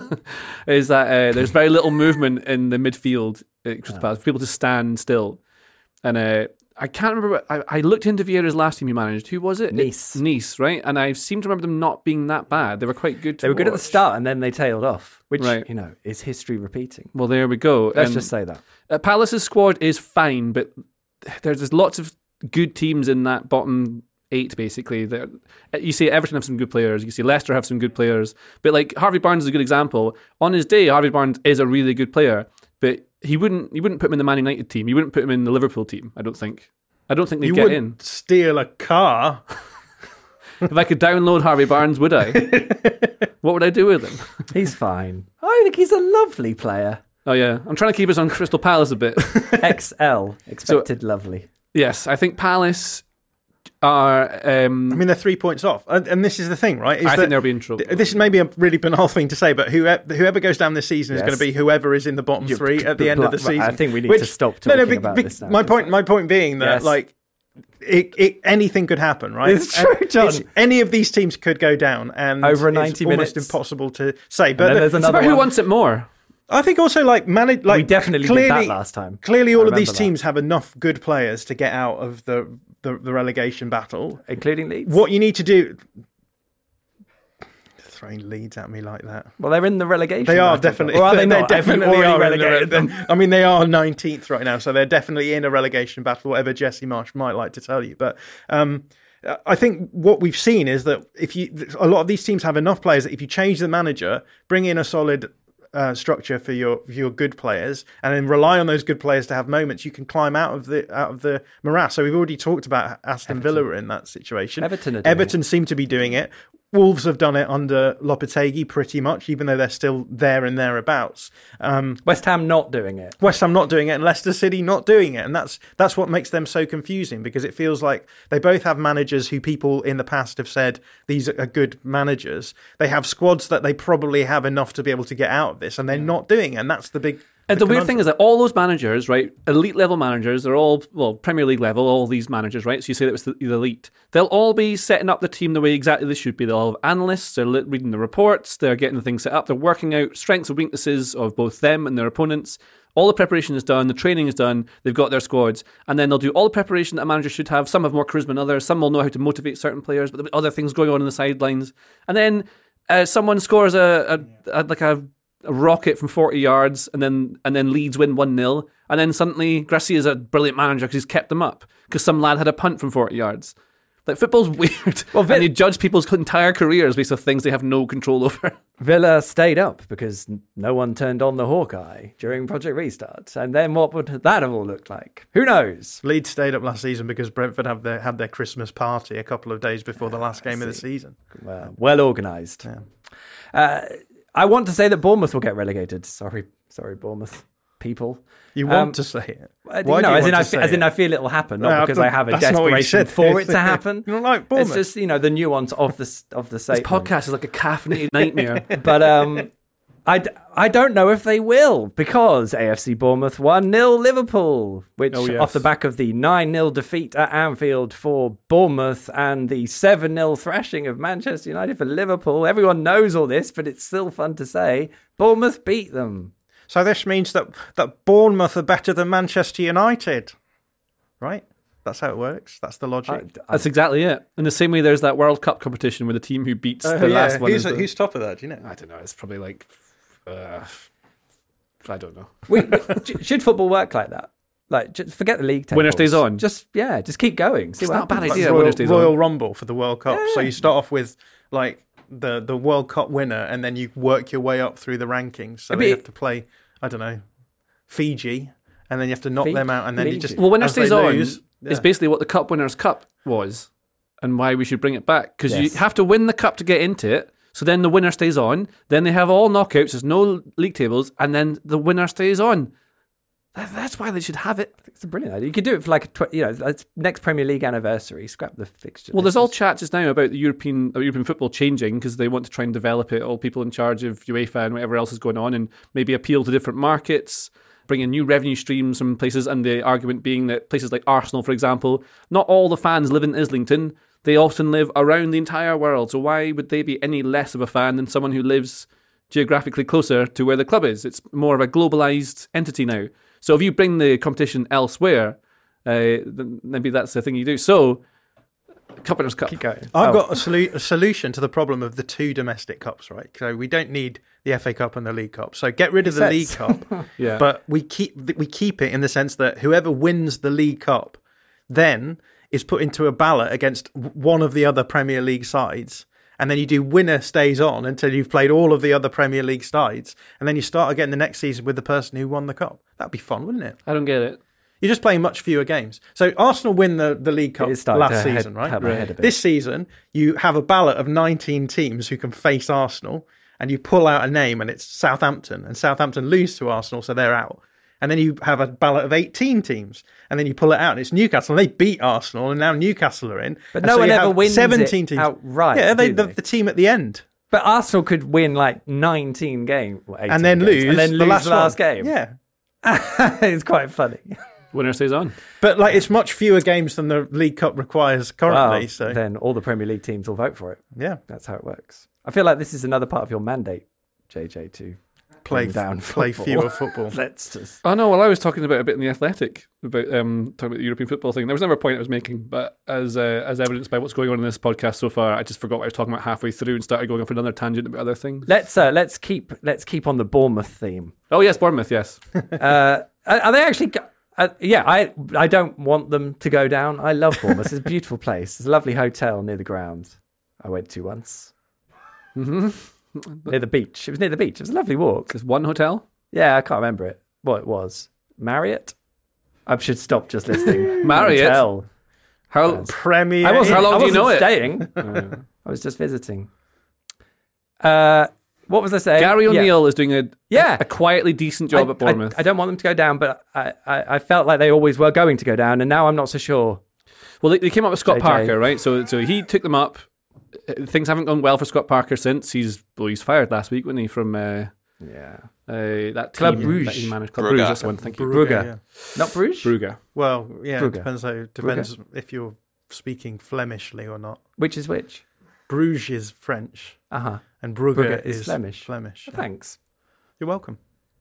is that uh, there's very little movement in the midfield at Crystal Palace. People just stand still, and uh, I can't remember. What, I, I looked into Vieira's last team he managed. Who was it? Nice. Nice, right? And I seem to remember them not being that bad. They were quite good. To They were good at the watch. start, and then they tailed off, which Right. you know is history repeating. Well, there we go. Let's Um, just say that. Uh, Palace's squad is fine, but there's, there's lots of good teams in that bottom eight, basically. There, you see Everton have some good players. You see Leicester have some good players. But like Harvey Barnes is a good example. On his day, Harvey Barnes is a really good player, but he wouldn't you wouldn't put him in the Man United team. You wouldn't put him in the Liverpool team, I don't think. I don't think they'd You get wouldn't in. steal a car. If I could download Harvey Barnes, would I? What would I do with him? He's fine. I think he's a lovely player. Oh yeah, I'm trying to keep us on Crystal Palace a bit. X L, expected lovely. Yes, I think Palace are... Um, I mean, they're three points off. And, and this is the thing, right? Is I that think they'll be in trouble. th- This is maybe a really banal thing to say, but whoever, whoever goes down this season is Yes. going to be whoever is in the bottom You- three at the end of the I season. think we need Which- to stop no, talking no, be- about be- this now. My point, my point being that, Yes. like, it, it, anything could happen, right? It's true, And John. it's- any of these teams could go down, and Over it's ninety almost minutes. impossible to say. But then the- there's it's another about who one. wants it more. I think also like manage like we definitely clearly, did that last time. Clearly, I all of remember these that. teams have enough good players to get out of the the, the relegation battle. Including Leeds. What you need to do. throwing Leeds at me like that. Well, they're in the relegation. They are battle, definitely. or are they They not? definitely Already are. relegated In the, them. I mean, they are nineteenth right now, so they're definitely in a relegation battle. Whatever Jesse Marsh might like to tell you, but um, I think what we've seen is that if you, a lot of these teams have enough players that if you change the manager, bring in a solid Uh, structure for your for your good players, and then rely on those good players to have moments, you can climb out of the out of the morass. So we've already talked about Aston Everton. Villa in that situation. Everton, Everton it. seem to be doing it. Wolves have done it under Lopetegui pretty much, even though they're still there and thereabouts. Um, West Ham not doing it. West Ham not doing it, and Leicester City not doing it, and that's that's what makes them so confusing, because it feels like they both have managers who people in the past have said these are good managers. They have squads that they probably have enough to be able to get out of this, and they're not doing it, and that's the big. And the, the weird thing is that all those managers, right, elite level managers, they're all, well, Premier League level, all these managers, right? So you say that it's the, the elite. They'll all be setting up the team the way exactly they should be. They'll have analysts, they're reading the reports, they're getting the things set up, they're working out strengths and weaknesses of both them and their opponents. All the preparation is done, the training is done, they've got their squads, and then they'll do all the preparation that a manager should have. Some have more charisma than others, some will know how to motivate certain players, but there'll be other things going on in the sidelines. And then uh, someone scores a, a, a like a a rocket from forty yards, and then and then Leeds win one nil, and then suddenly Gracia's a brilliant manager because he's kept them up because some lad had a punt from forty yards. Like, football's weird. Well, Vill- and you judge people's entire careers based on things they have no control over. Villa stayed up because no one turned on the Hawkeye during Project Restart, and then what would that have all looked like? Who knows? Leeds stayed up last season because Brentford had their had their Christmas party a couple of days before the last game of the season. Well, well organised. Yeah. Uh, I want to say that Bournemouth will get relegated. Sorry, sorry, Bournemouth people. You want um, to say it? Why Why no, do you as, want in to I, say as in it? I feel it will happen, not No, because I have a that's not what you desperation said. for it to happen. You don't like Bournemouth. It's just, you know, the nuance of the of the This statement. podcast is like a caffeinated nightmare. But um, I, d- I don't know if they will, because A F C Bournemouth one nil Liverpool, which Oh, yes. off the back of the nine nil defeat at Anfield for Bournemouth and the seven nil thrashing of Manchester United for Liverpool. Everyone knows all this, but it's still fun to say. Bournemouth beat them. So this means that that Bournemouth are better than Manchester United, right? That's how it works. That's the logic. I, I, That's exactly it. In the same way, there's that World Cup competition where the team who beats Uh, the yeah. last one Who's, is the- who's top of that? Do you know? I don't know. It's probably like, uh, I don't know. we, we, should football work like that? Like, just forget the league tables. Winner stays on. Just, yeah, just keep going. See It's what not a bad happens. idea. Like winner Royal, stays Royal on. Rumble for the World Cup. So Yeah. you start off with like the the World Cup winner, and then you work your way up through the rankings. So It'd they be- have to play, I don't know, Fiji, and then you have to knock Fiji? them out, and then you Fiji. just Well, winner as they stays on lose, is yeah. basically what the Cup Winners' Cup was, and why we should bring it back, because Yes. you have to win the cup to get into it. So then the winner stays on. Then they have all knockouts. There's no league tables, and then the winner stays on. That- That's why they should have it. It's a brilliant idea. You could do it for like, a tw- you know, it's next Premier League anniversary. Scrap the fixture. Well, there's all list. chats just now about the European uh, European football changing because they want to try and develop it. All people in charge of UEFA and whatever else is going on, and maybe appeal to different markets, bring in new revenue streams from places. And the argument being that places like Arsenal, for example, not all the fans live in Islington. They often live around the entire world. So why would they be any less of a fan than someone who lives geographically closer to where the club is? It's more of a globalized entity now. So if you bring the competition elsewhere, uh, then maybe that's the thing you do. So, Cup Winners' Cup. Keep going. I've Oh. got a, solu- a solution to the problem of the two domestic cups, right? So we don't need the F A Cup and the League Cup. So get rid of the Makes League sense. Cup, Yeah. but we keep we keep it in the sense that whoever wins the League Cup then is put into a ballot against w- one of the other Premier League sides. And then you do winner stays on until you've played all of the other Premier League sides. And then you start again the next season with the person who won the cup. That'd be fun, wouldn't it? I don't get it. You're just playing much fewer games. So Arsenal win the, the League Cup It is starting last to head- season, right? tap my head a bit. This season, you have a ballot of nineteen teams who can face Arsenal, and you pull out a name, and it's Southampton, and Southampton lose to Arsenal, so they're out. And then you have a ballot of eighteen teams, and then you pull it out, and it's Newcastle, and they beat Arsenal, and now Newcastle are in. But And no so one you ever have wins seventeen it teams outright, Yeah, they, do the, they? the team at the end, But Arsenal could win like nineteen games, well, eighteen and then games, lose and then lose the last, last one. game. Yeah. It's quite funny. Winner stays on. But like, it's much fewer games than the League Cup requires currently. Well, so then all the Premier League teams will vote for it. yeah. That's how it works. I feel like this is another part of your mandate, J J, to play down play football. fewer football. Let's just. Oh no, well I was talking about a bit in The Athletic about um, talking about the European football thing. There was never a point I was making, but as uh, as evidenced by what's going on in this podcast so far, I just forgot what I was talking about halfway through and started going off another tangent about other things. Let's uh, let's keep let's keep on the Bournemouth theme. Oh yes, Bournemouth, yes. uh, are, are they actually? Uh, yeah, I I don't want them to go down. I love Bournemouth. It's a beautiful place. It's a lovely hotel near the ground. I went to once. Mm-hmm. Near the beach. It was near the beach. It was a lovely walk. There's one hotel. Yeah, I can't remember it. What it was. Marriott? I should stop just listening. Marriott? Hotel. How Yes. Premier. I wasn't, How long I do you wasn't know it? staying. Uh, I was just visiting. Uh, what was I saying? Gary Yeah. O'Neill is doing a Yeah. a quietly decent job I, at Bournemouth. I, I don't want them to go down, but I, I, I felt like they always were going to go down, and now I'm not so sure. Well, they, they came up with Scott J J. Parker, right? So so he took them up. Uh, Things haven't gone well for Scott Parker since he's well, he's fired last week, wasn't he, from uh, Yeah. uh, that Club team Brugge. that he managed. Club Brugge. Brugge, that's the one. Thank you. Brugge. yeah. Not Bruges? Brugge. Well, yeah, Brugge. it depends how depends if you're speaking Flemishly or not. Which is which? Bruges is French, Uh-huh. and Brugge, Brugge is, is Flemish. Flemish. Well, thanks. You're welcome.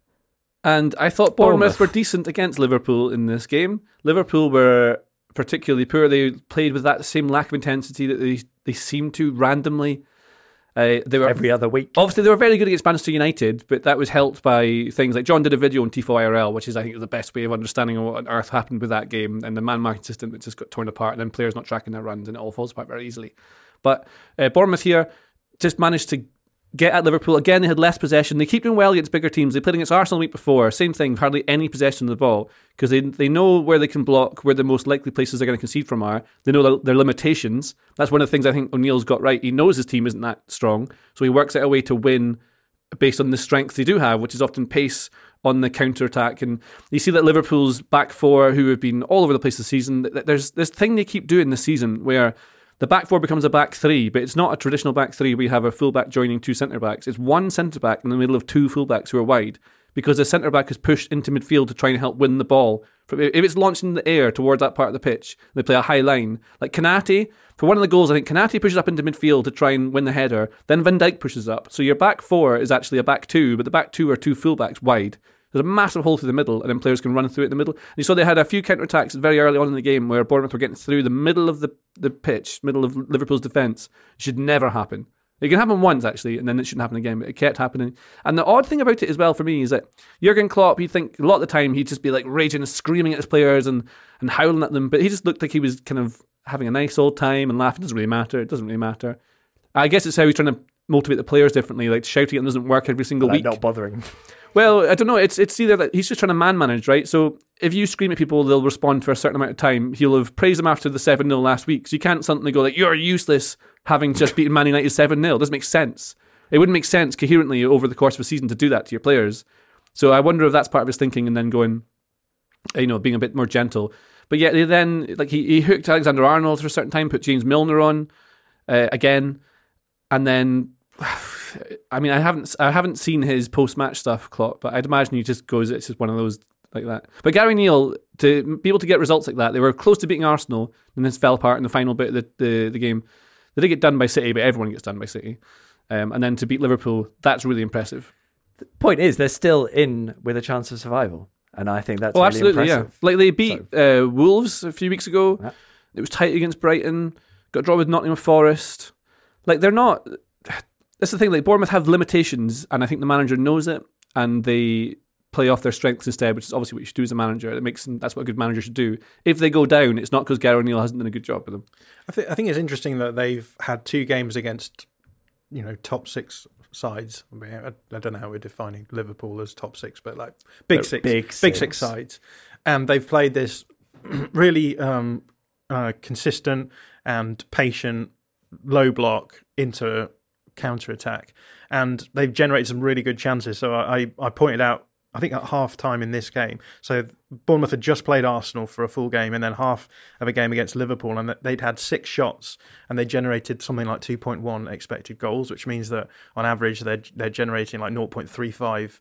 And I thought Bournemouth, Bournemouth. were decent against Liverpool in this game. Liverpool were particularly poor. They played with that same lack of intensity that they they seemed to randomly. Uh, they were Every other week. Obviously, they were very good against Manchester United, but that was helped by things like John did a video on Tifo I R L, which is, I think, the best way of understanding what on earth happened with that game, and the man-marking system that just got torn apart, and then players not tracking their runs, and it all falls apart very easily. But uh, Bournemouth here just managed to get at Liverpool. Again, they had less possession. They keep doing well against bigger teams. They played against Arsenal the week before. Same thing, hardly any possession of the ball, because they they know where they can block, where the most likely places they're going to concede from are. They know their, their limitations. That's one of the things I think O'Neill's got right. He knows his team isn't that strong, so he works out a way to win based on the strength they do have, which is often pace on the counter-attack. And you see that Liverpool's back four, who have been all over the place this season, there's this thing they keep doing this season where the back four becomes a back three, but it's not a traditional back three. We have a fullback joining two centre-backs. It's one centre-back in the middle of two fullbacks who are wide, because the centre-back is pushed into midfield to try and help win the ball. If it's launched in the air towards that part of the pitch, they play a high line. Like Konate, for one of the goals, I think Konate pushes up into midfield to try and win the header. Then Van Dijk pushes up. So your back four is actually a back two, but the back two are two fullbacks wide. There's a massive hole through the middle, and then players can run through it in the middle. And you saw they had a few counter-attacks very early on in the game where Bournemouth were getting through the middle of the, the pitch, middle of Liverpool's defence. It should never happen. It can happen once, actually, and then it shouldn't happen again, but it kept happening. And the odd thing about it as well for me is that Jurgen Klopp, you'd think a lot of the time he'd just be like raging and screaming at his players and, and howling at them, but he just looked like he was kind of having a nice old time and laughing. It doesn't really matter. It doesn't really matter. I guess it's how he's trying to motivate the players differently, like shouting at them doesn't work every single Like week. not bothering. Well, I don't know. It's it's either that he's just trying to man manage, right? So if you scream at people, they'll respond for a certain amount of time. He'll have praised them after the seven nil last week. So you can't suddenly go like, you're useless having just beaten Man United seven nil. It doesn't make sense. It wouldn't make sense coherently over the course of a season to do that to your players. So I wonder if that's part of his thinking, and then going, you know, being a bit more gentle. But yeah, they then, like he, he hooked Alexander Arnold for a certain time, put James Milner on uh, again, and then I mean, I haven't I haven't seen his post-match stuff, Klopp, but I'd imagine he just goes, it's just one of those like that. But Gary Neal, to be able to get results like that, they were close to beating Arsenal, and this fell apart in the final bit of the, the, the game. They did get done by City, but everyone gets done by City. Um, and then to beat Liverpool, that's really impressive. The point is, they're still in with a chance of survival, and I think that's Oh, really absolutely, yeah. impressive. Like they beat uh, Wolves a few weeks ago. Yeah. It was tight against Brighton. Got a draw with Nottingham Forest. Like they're not. That's the thing. Like Bournemouth have limitations, and I think the manager knows it, and they play off their strengths instead, which is obviously what you should do as a manager. It makes them, that's what a good manager should do. If they go down, it's not because Gary O'Neill hasn't done a good job with them. I think I think it's interesting that they've had two games against, you know, top six sides. I, mean, I, I don't know how we're defining Liverpool as top six, but like big They're six, big big six. six sides, and they've played this really um, uh, consistent and patient low block into counter attack, and they've generated some really good chances. So I, I pointed out, I think at half time in this game, so Bournemouth had just played Arsenal for a full game and then half of a game against Liverpool, and they'd had six shots and they generated something like two point one expected goals, which means that on average they're, they're generating like zero point three five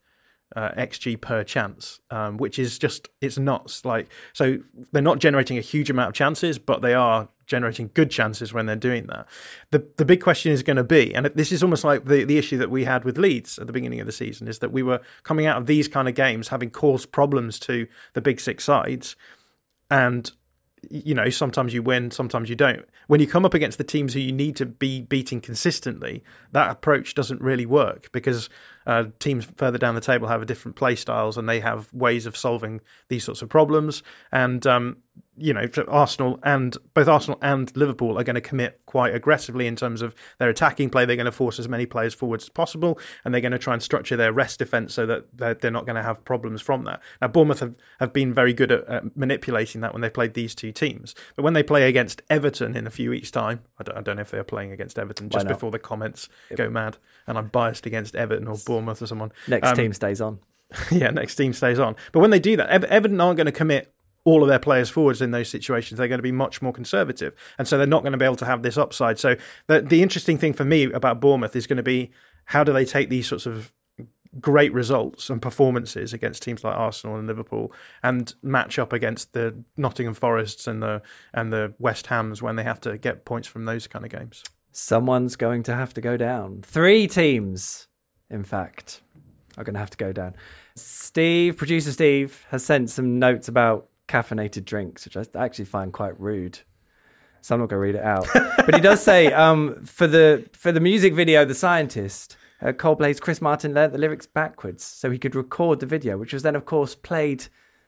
uh, X G per chance, um, which is just, it's nuts. Like, so they're not generating a huge amount of chances, but they are generating good chances when they're doing that. The the big question is going to be, and this is almost like the, the issue that we had with Leeds at the beginning of the season, is that we were coming out of these kind of games having caused problems to the big six sides, and you know, sometimes you win, sometimes you don't. When you come up against the teams who you need to be beating consistently, that approach doesn't really work, because uh, teams further down the table have a different play styles and they have ways of solving these sorts of problems. And um, you know, Arsenal and both Arsenal and Liverpool are going to commit quite aggressively in terms of their attacking play. They're going to force as many players forward as possible, and they're going to try and structure their rest defence so that they're, they're not going to have problems from that. Now, Bournemouth have, have been very good at, at manipulating that when they played these two teams. But when they play against Everton in a few weeks' time, I don't, I don't know if they are playing against Everton just before the comments yep. go mad, and I'm biased against Everton or Bournemouth or someone. Next um, team stays on. Yeah, next team stays on. But when they do that, Ever- Everton aren't going to commit all of their players forwards in those situations. They're going to be much more conservative, and so they're not going to be able to have this upside. So the the interesting thing for me about Bournemouth is going to be, how do they take these sorts of great results and performances against teams like Arsenal and Liverpool and match up against the Nottingham Forests and the and the West Hams when they have to get points from those kind of games. Someone's going to have to go down. Three teams, in fact, are going to have to go down. Steve, producer Steve, has sent some notes about caffeinated drinks, which I actually find quite rude. So I'm not going to read it out. But he does say, um, for the for the music video, The Scientist, uh, Coldplay's Chris Martin learnt the lyrics backwards so he could record the video, which was then, of course, played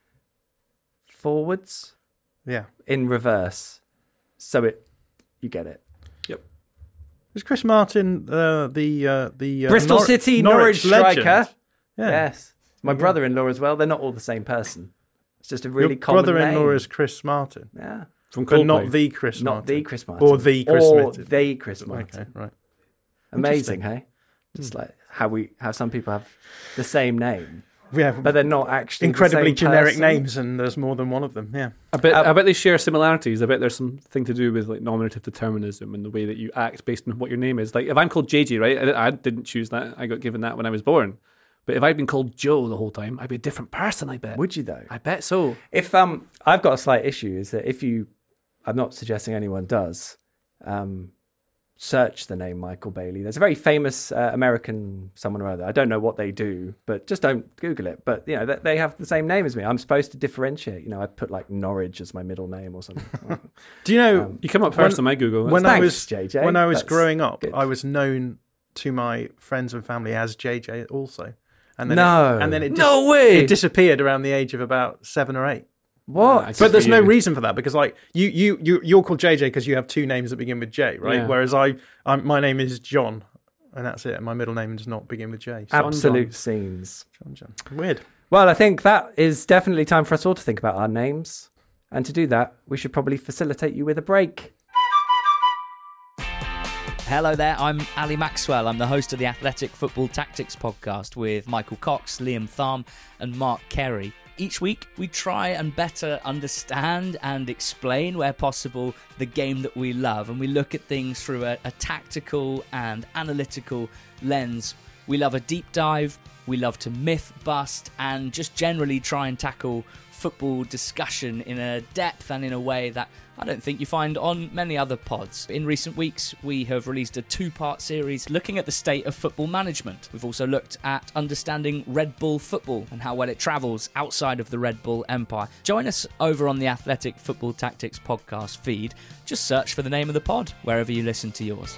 forwards. Yeah. In reverse. So it, you get it. Yep. Is Chris Martin uh, the uh, the uh, Bristol Nor- City Norwich, Norwich legend? striker? Yeah. Yes. My brother-in-law as well. They're not all the same person. It's just a really Your common brother-in-law name. is Chris Martin. Yeah. From But Coldplay. not the Chris Not Martin. the Chris Martin. Or the Chris Or Martin. the Chris Martin. Okay, right. Amazing, hey? Just like how we how some people have the same name, Yeah, but they're not actually incredibly the same generic person. names, and there's more than one of them. Yeah. I bet, Uh, I bet they share similarities. I bet there's something to do with like nominative determinism and the way that you act based on what your name is. Like if I'm called J J, right? I, I didn't choose that. I got given that when I was born. But if I'd been called Joe the whole time, I'd be a different person, I bet. Would you though? I bet so. If um, I've got a slight issue is that if you, I'm not suggesting anyone does, um, search the name Michael Bailey. There's a very famous uh, American someone or other. I don't know what they do, but just don't Google it. But you know, they, they have the same name as me. I'm supposed to differentiate. You know, I put like Norwich as my middle name or something. Do you know? Um, You come up first when, on my Google. when Thanks, I was J J. when I was That's growing up, good. I was known to my friends and family as J J also. And then No. it, and then it dis- No way! it disappeared around the age of about seven or eight. What? I But there's for no you. reason for that, because like you you you you're called J J because you have two names that begin with J, right? Yeah. Whereas I I'm, my name is John, and that's it. And my middle name does not begin with J. So Absolute John. scenes. John John. Weird. Well, I think that is definitely time for us all to think about our names. And to do that, we should probably facilitate you with a break. Hello there, I'm Ali Maxwell. I'm the host of the Athletic Football Tactics podcast with Michael Cox, Liam Tharm and Mark Kerry. Each week, we try and better understand and explain, where possible, the game that we love. And we look at things through a, a tactical and analytical lens. We love a deep dive, we love to myth bust, and just generally try and tackle football discussion in a depth and in a way that I don't think you find on many other pods. In recent weeks, we have released a two-part series looking at the state of football management. We've also looked at understanding Red Bull football and how well it travels outside of the Red Bull empire. Join us over on the Athletic Football Tactics podcast feed. Just search for the name of the pod wherever you listen to yours.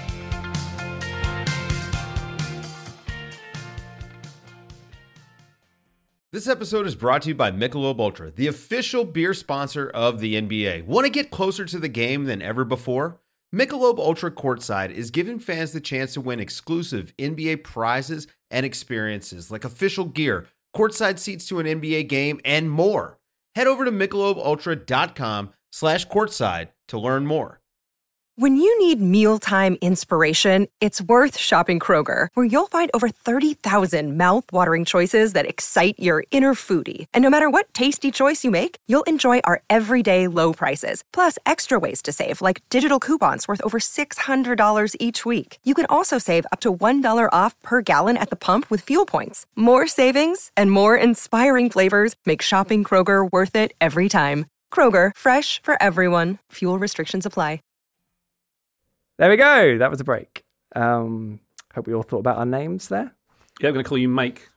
This episode is brought to you by Michelob Ultra, the official beer sponsor of the N B A. Want to get closer to the game than ever before? Michelob Ultra Courtside is giving fans the chance to win exclusive N B A prizes and experiences like official gear, courtside seats to an N B A game, and more. Head over to michelobultra.com slash courtside to learn more. When you need mealtime inspiration, it's worth shopping Kroger, where you'll find over thirty thousand mouth-watering choices that excite your inner foodie. And no matter what tasty choice you make, you'll enjoy our everyday low prices, plus extra ways to save, like digital coupons worth over six hundred dollars each week. You can also save up to one dollar off per gallon at the pump with fuel points. More savings and more inspiring flavors make shopping Kroger worth it every time. Kroger, fresh for everyone. Fuel restrictions apply. There we go. That was a break. Um, hope we all thought about our names there. Yeah, I'm going to call you Mike.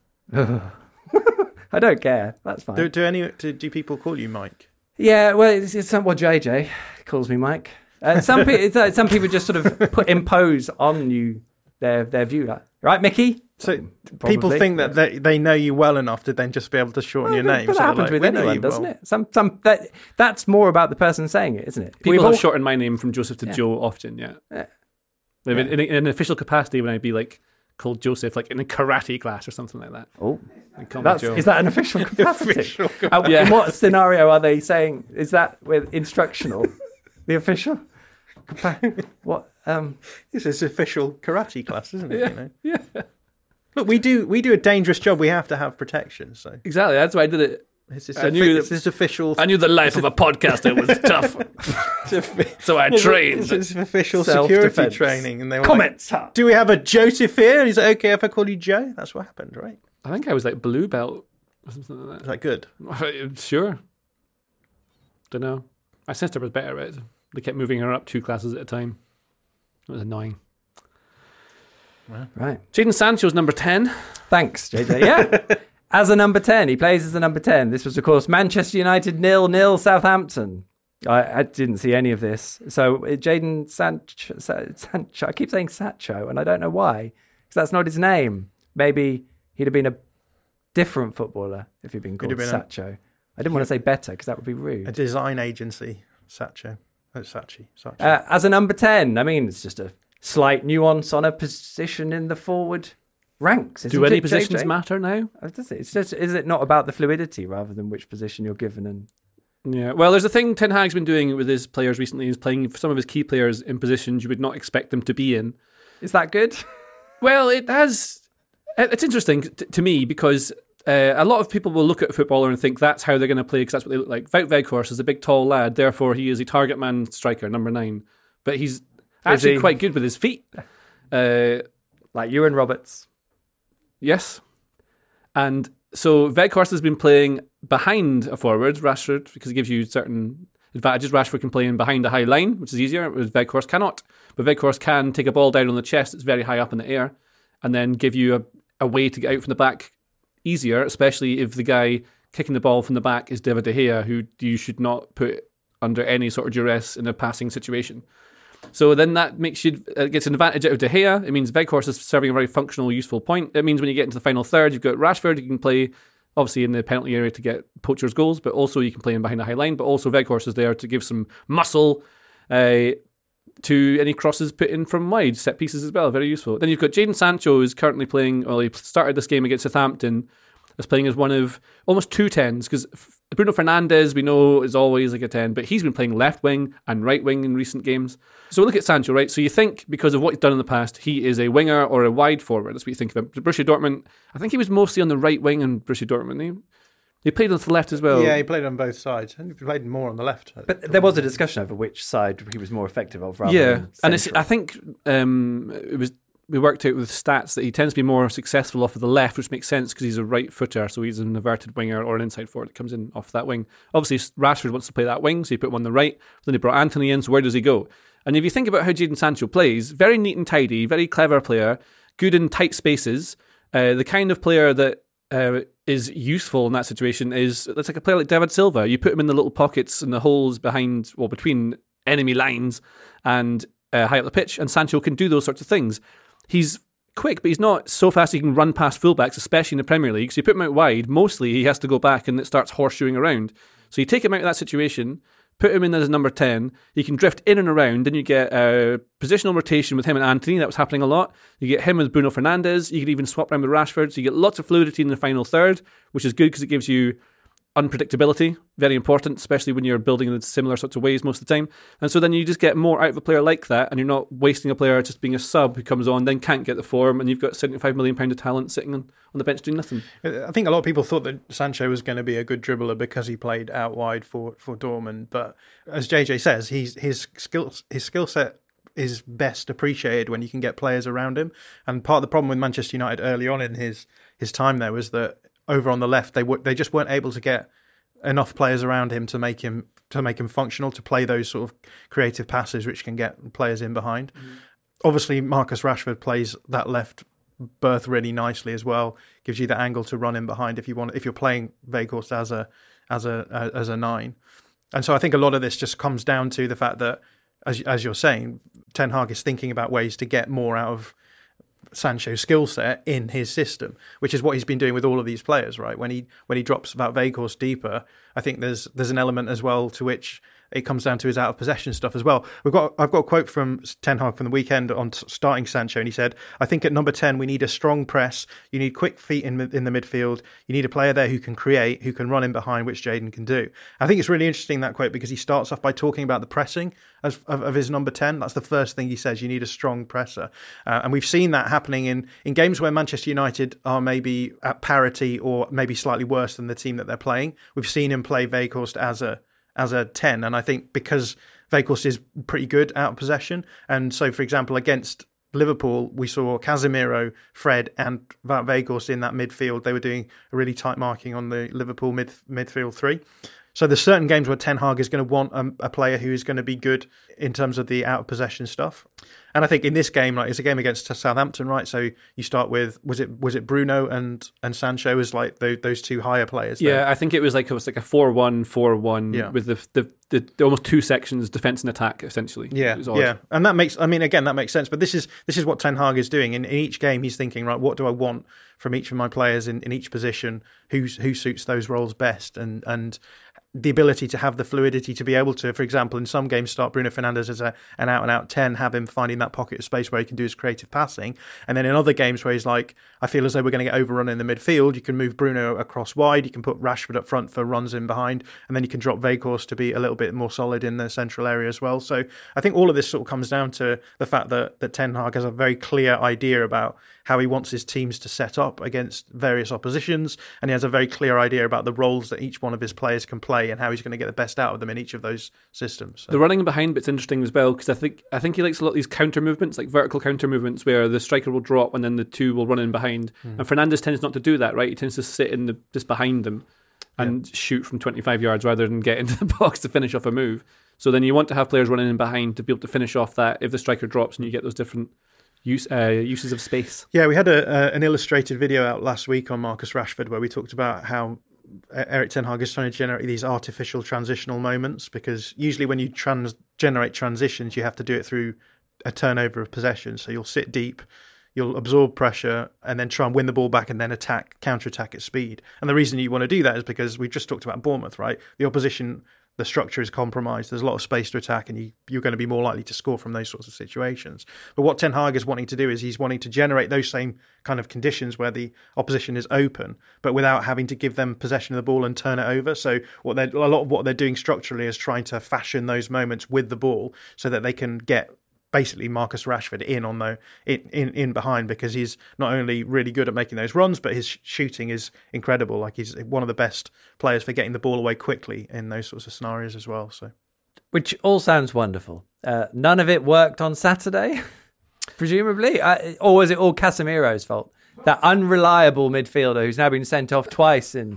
I don't care. That's fine. Do, do any do, do people call you Mike? Yeah, well, it's, it's some, well, J J calls me Mike. Uh, some people, some people just sort of put impose on you their their view, like, right, Mickey. So Probably. people think that they, they know you well enough to then just be able to shorten Well, your but name. that So happens like, with we know anyone, you doesn't well. it? Some some that that's more about the person saying it, isn't it? People We've have all- shortened my name from Joseph to Yeah. Joe often, yeah. Yeah. Like, In, in, in an official capacity, when I'd be like called Joseph, like in a karate class or something like that. Oh, They'd call me that's Joe. is that an official capacity? Official Uh, Yeah. In what scenario are they saying? Is that with instructional? The official? Capa- what? Um, This is official karate class, isn't it? Yeah. You know? Yeah, Look, we do we do a dangerous job. We have to have protection. So exactly. That's why I did it. this is I knew this that- is official. I knew the life of a podcaster was tough, so I trained. This is official security Self-defense. training, and they were comments. like, "Do we have a Joseph here?" And he's like, "Okay, if I call you Joe." That's what happened, right? I think I was like blue belt or something like Is that good? that. Sure. Don't know. My sister was better at it. They kept moving her up two classes at a time. It was annoying. Right. Jadon Sancho's number ten. Thanks, J J. Yeah. As a number ten. He plays as a number ten. This was, of course, Manchester United nil nil Southampton. I, I didn't see any of this. So uh, Jadon Sancho, Sancho, I keep saying Sancho, and I don't know why, because that's not his name. Maybe he'd have been a different footballer if he'd been called have been a- Sancho. I didn't want to say better, because that would be A rude. design agency, Sacho. Oh, Sachi. Sachi. Uh, as a number ten, I mean, it's just a slight nuance on a position in the forward ranks. Do isn't any it, positions J J? matter now? Oh, does it? It's just, is it not about the fluidity rather than which position you're given? And Yeah. Well, there's a thing Ten Hag's been doing with his players recently. He's playing some of his key players in positions you would not expect them to be in. is that good? Well, it has. It's interesting t- to me because uh, a lot of people will look at a footballer and think that's how they're going to play because that's what they look like. Wout Weghorst is a big, tall lad, therefore he is a target man striker, number nine. But he's actually he? quite good with his feet. Uh, Like Ewan Roberts. yes. And so Weghorst has been playing behind a forward, Rashford, because it gives you certain advantages. Rashford can play in behind a high line, which is easier, whereas Weghorst cannot. But Weghorst can take a ball down on the chest that's very high up in the air and then give you a, a way to get out from the back easier, especially if the guy kicking the ball from the back is David De Gea, who you should not put under any sort of duress in a passing situation. So then that makes you uh, gets an advantage out of De Gea. It means Weghorst is serving a very functional, useful point. It means when you get into the final third, you've got Rashford. You can play obviously in the penalty area to get poachers' goals, but also you can play in behind the high line. But also Weghorst is there to give some muscle uh, to any crosses put in from wide, set pieces as well. Very useful. Then you've got Jadon Sancho, who's currently playing. Well, he started this game against Southampton as playing as one of almost two tens because Bruno Fernandes, we know, is always like a ten, but he's been playing left wing and right wing in recent games. So look at Sancho, right? So you think because of what he's done in the past, he is a winger or a wide forward. That's what you think of him. Borussia Dortmund, I think he was mostly on the right wing in Borussia Dortmund. He, he played on the left as well. Yeah, he played on both sides. I think he played more on the left. But there was a discussion over which side he was more effective of rather yeah, than and it's, central. I think um, it was we worked out with stats that he tends to be more successful off of the left, which makes sense because he's a right footer, so he's an inverted winger or an inside forward that comes in off that wing. Obviously, Rashford wants to play that wing, so he put him on the right. Then he brought Anthony in, so where does he go? And if you think about how Jadon Sancho plays, very neat and tidy, very clever player, good in tight spaces, uh, the kind of player that uh, is useful in that situation is, it's like a player like David Silva. You put him in the little pockets and the holes behind, well, between enemy lines and uh, high up the pitch, and Sancho can do those sorts of things. He's quick, but he's not so fast he can run past fullbacks, especially in the Premier League. So you put him out wide, mostly he has to go back and it starts horseshoeing around. So you take him out of that situation, put him in as number ten, he can drift in and around, then you get a positional rotation with him and Anthony, that was happening a lot. You get him with Bruno Fernandes, you can even swap around with Rashford, so you get lots of fluidity in the final third, which is good because it gives you unpredictability, very important, especially when you're building in similar sorts of ways most of the time. And so then you just get more out of a player like that, and you're not wasting a player just being a sub who comes on, then can't get the form, and you've got seventy-five million pounds of talent sitting on, on the bench doing nothing. I think a lot of people thought that Sancho was going to be a good dribbler because he played out wide for, for Dortmund. But as J J says, he's, his skill his skill set is best appreciated when you can get players around him. And part of the problem with Manchester United early on in his, his time there was that over on the left, they w- they just weren't able to get enough players around him to make him to make him functional, to play those sort of creative passes which can get players in behind. Mm. Obviously, Marcus Rashford plays that left berth really nicely as well. Gives you the angle to run in behind if you want. If you're playing Weghorst as a as a as a nine, and so I think a lot of this just comes down to the fact that, as as you're saying, Ten Hag is thinking about ways to get more out of Sancho's skill set in his system, which is what he's been doing with all of these players, right? When he when he drops Wout Weghorst deeper, I think there's there's an element as well to which it comes down to his out of possession stuff as well. We've got I've got a quote from Ten Hag from the weekend on starting Sancho, and he said, "I think at number ten we need a strong press. You need quick feet in in the midfield. You need a player there who can create, who can run in behind, which Jadon can do." I think it's really interesting, that quote, because he starts off by talking about the pressing as, of, of his number ten. That's the first thing he says. You need a strong presser, uh, and we've seen that happening in in games where Manchester United are maybe at parity or maybe slightly worse than the team that they're playing. We've seen him play Weghorst as a as a ten, and I think because Weghorst is pretty good out of possession, and so for example against Liverpool we saw Casemiro, Fred and Wout Weghorst in that midfield. They were doing a really tight marking on the Liverpool mid midfield three. So there's certain games where Ten Hag is going to want a, a player who is going to be good in terms of the out of possession stuff. And I think in this game, like, it's a game against Southampton, right? So you start with was it was it Bruno and, and Sancho as like the, those two higher players there? Yeah, I think it was like it was like a four one four one Yeah. with the, the the the almost two sections, defense and attack, essentially. Yeah, It was odd. yeah, and that makes. I mean, again, that makes sense. But this is this is what Ten Hag is doing in, in each game. He's thinking, right, what do I want from each of my players in, in each position? Who's who suits those roles best? And and the ability to have the fluidity to be able to, for example, in some games start Bruno Fernandes as a, an out-and-out ten, have him finding that pocket of space where he can do his creative passing. And then in other games where he's like, I feel as though we're going to get overrun in the midfield, you can move Bruno across wide, you can put Rashford up front for runs in behind, and then you can drop Weghorst to be a little bit more solid in the central area as well. So I think all of this sort of comes down to the fact that, that Ten Hag has a very clear idea about how he wants his teams to set up against various oppositions, and he has a very clear idea about the roles that each one of his players can play and how he's going to get the best out of them in each of those systems. So. The running behind bit's interesting as well, because I think I think he likes a lot of these counter movements, like vertical counter movements, where the striker will drop and then the two will run in behind. Mm. And Fernandes tends not to do that, right? He tends to sit in the just behind them and yeah. shoot from twenty-five yards rather than get into the box to finish off a move. So then you want to have players running in behind to be able to finish off that if the striker drops, and you get those different Use, uh, uses of space. Yeah, we had a, uh, an illustrated video out last week on Marcus Rashford where we talked about how Erik Ten Hag is trying to generate these artificial transitional moments, because usually when you trans- generate transitions, you have to do it through a turnover of possession. So you'll sit deep, you'll absorb pressure, and then try and win the ball back and then attack, counter-attack at speed. And the reason you want to do that is because we just talked about Bournemouth, right? The opposition, the structure is compromised. There's a lot of space to attack, and you, you're going to be more likely to score from those sorts of situations. But what Ten Hag is wanting to do is he's wanting to generate those same kind of conditions where the opposition is open, but without having to give them possession of the ball and turn it over. So what they're, a lot of what they're doing structurally is trying to fashion those moments with the ball so that they can get basically Marcus Rashford in on the in, in in behind, because he's not only really good at making those runs, but his shooting is incredible. Like, he's one of the best players for getting the ball away quickly in those sorts of scenarios as well. So, which all sounds wonderful. Uh, none of it worked on Saturday, presumably, uh, or was it all Casemiro's fault? That unreliable midfielder who's now been sent off twice. And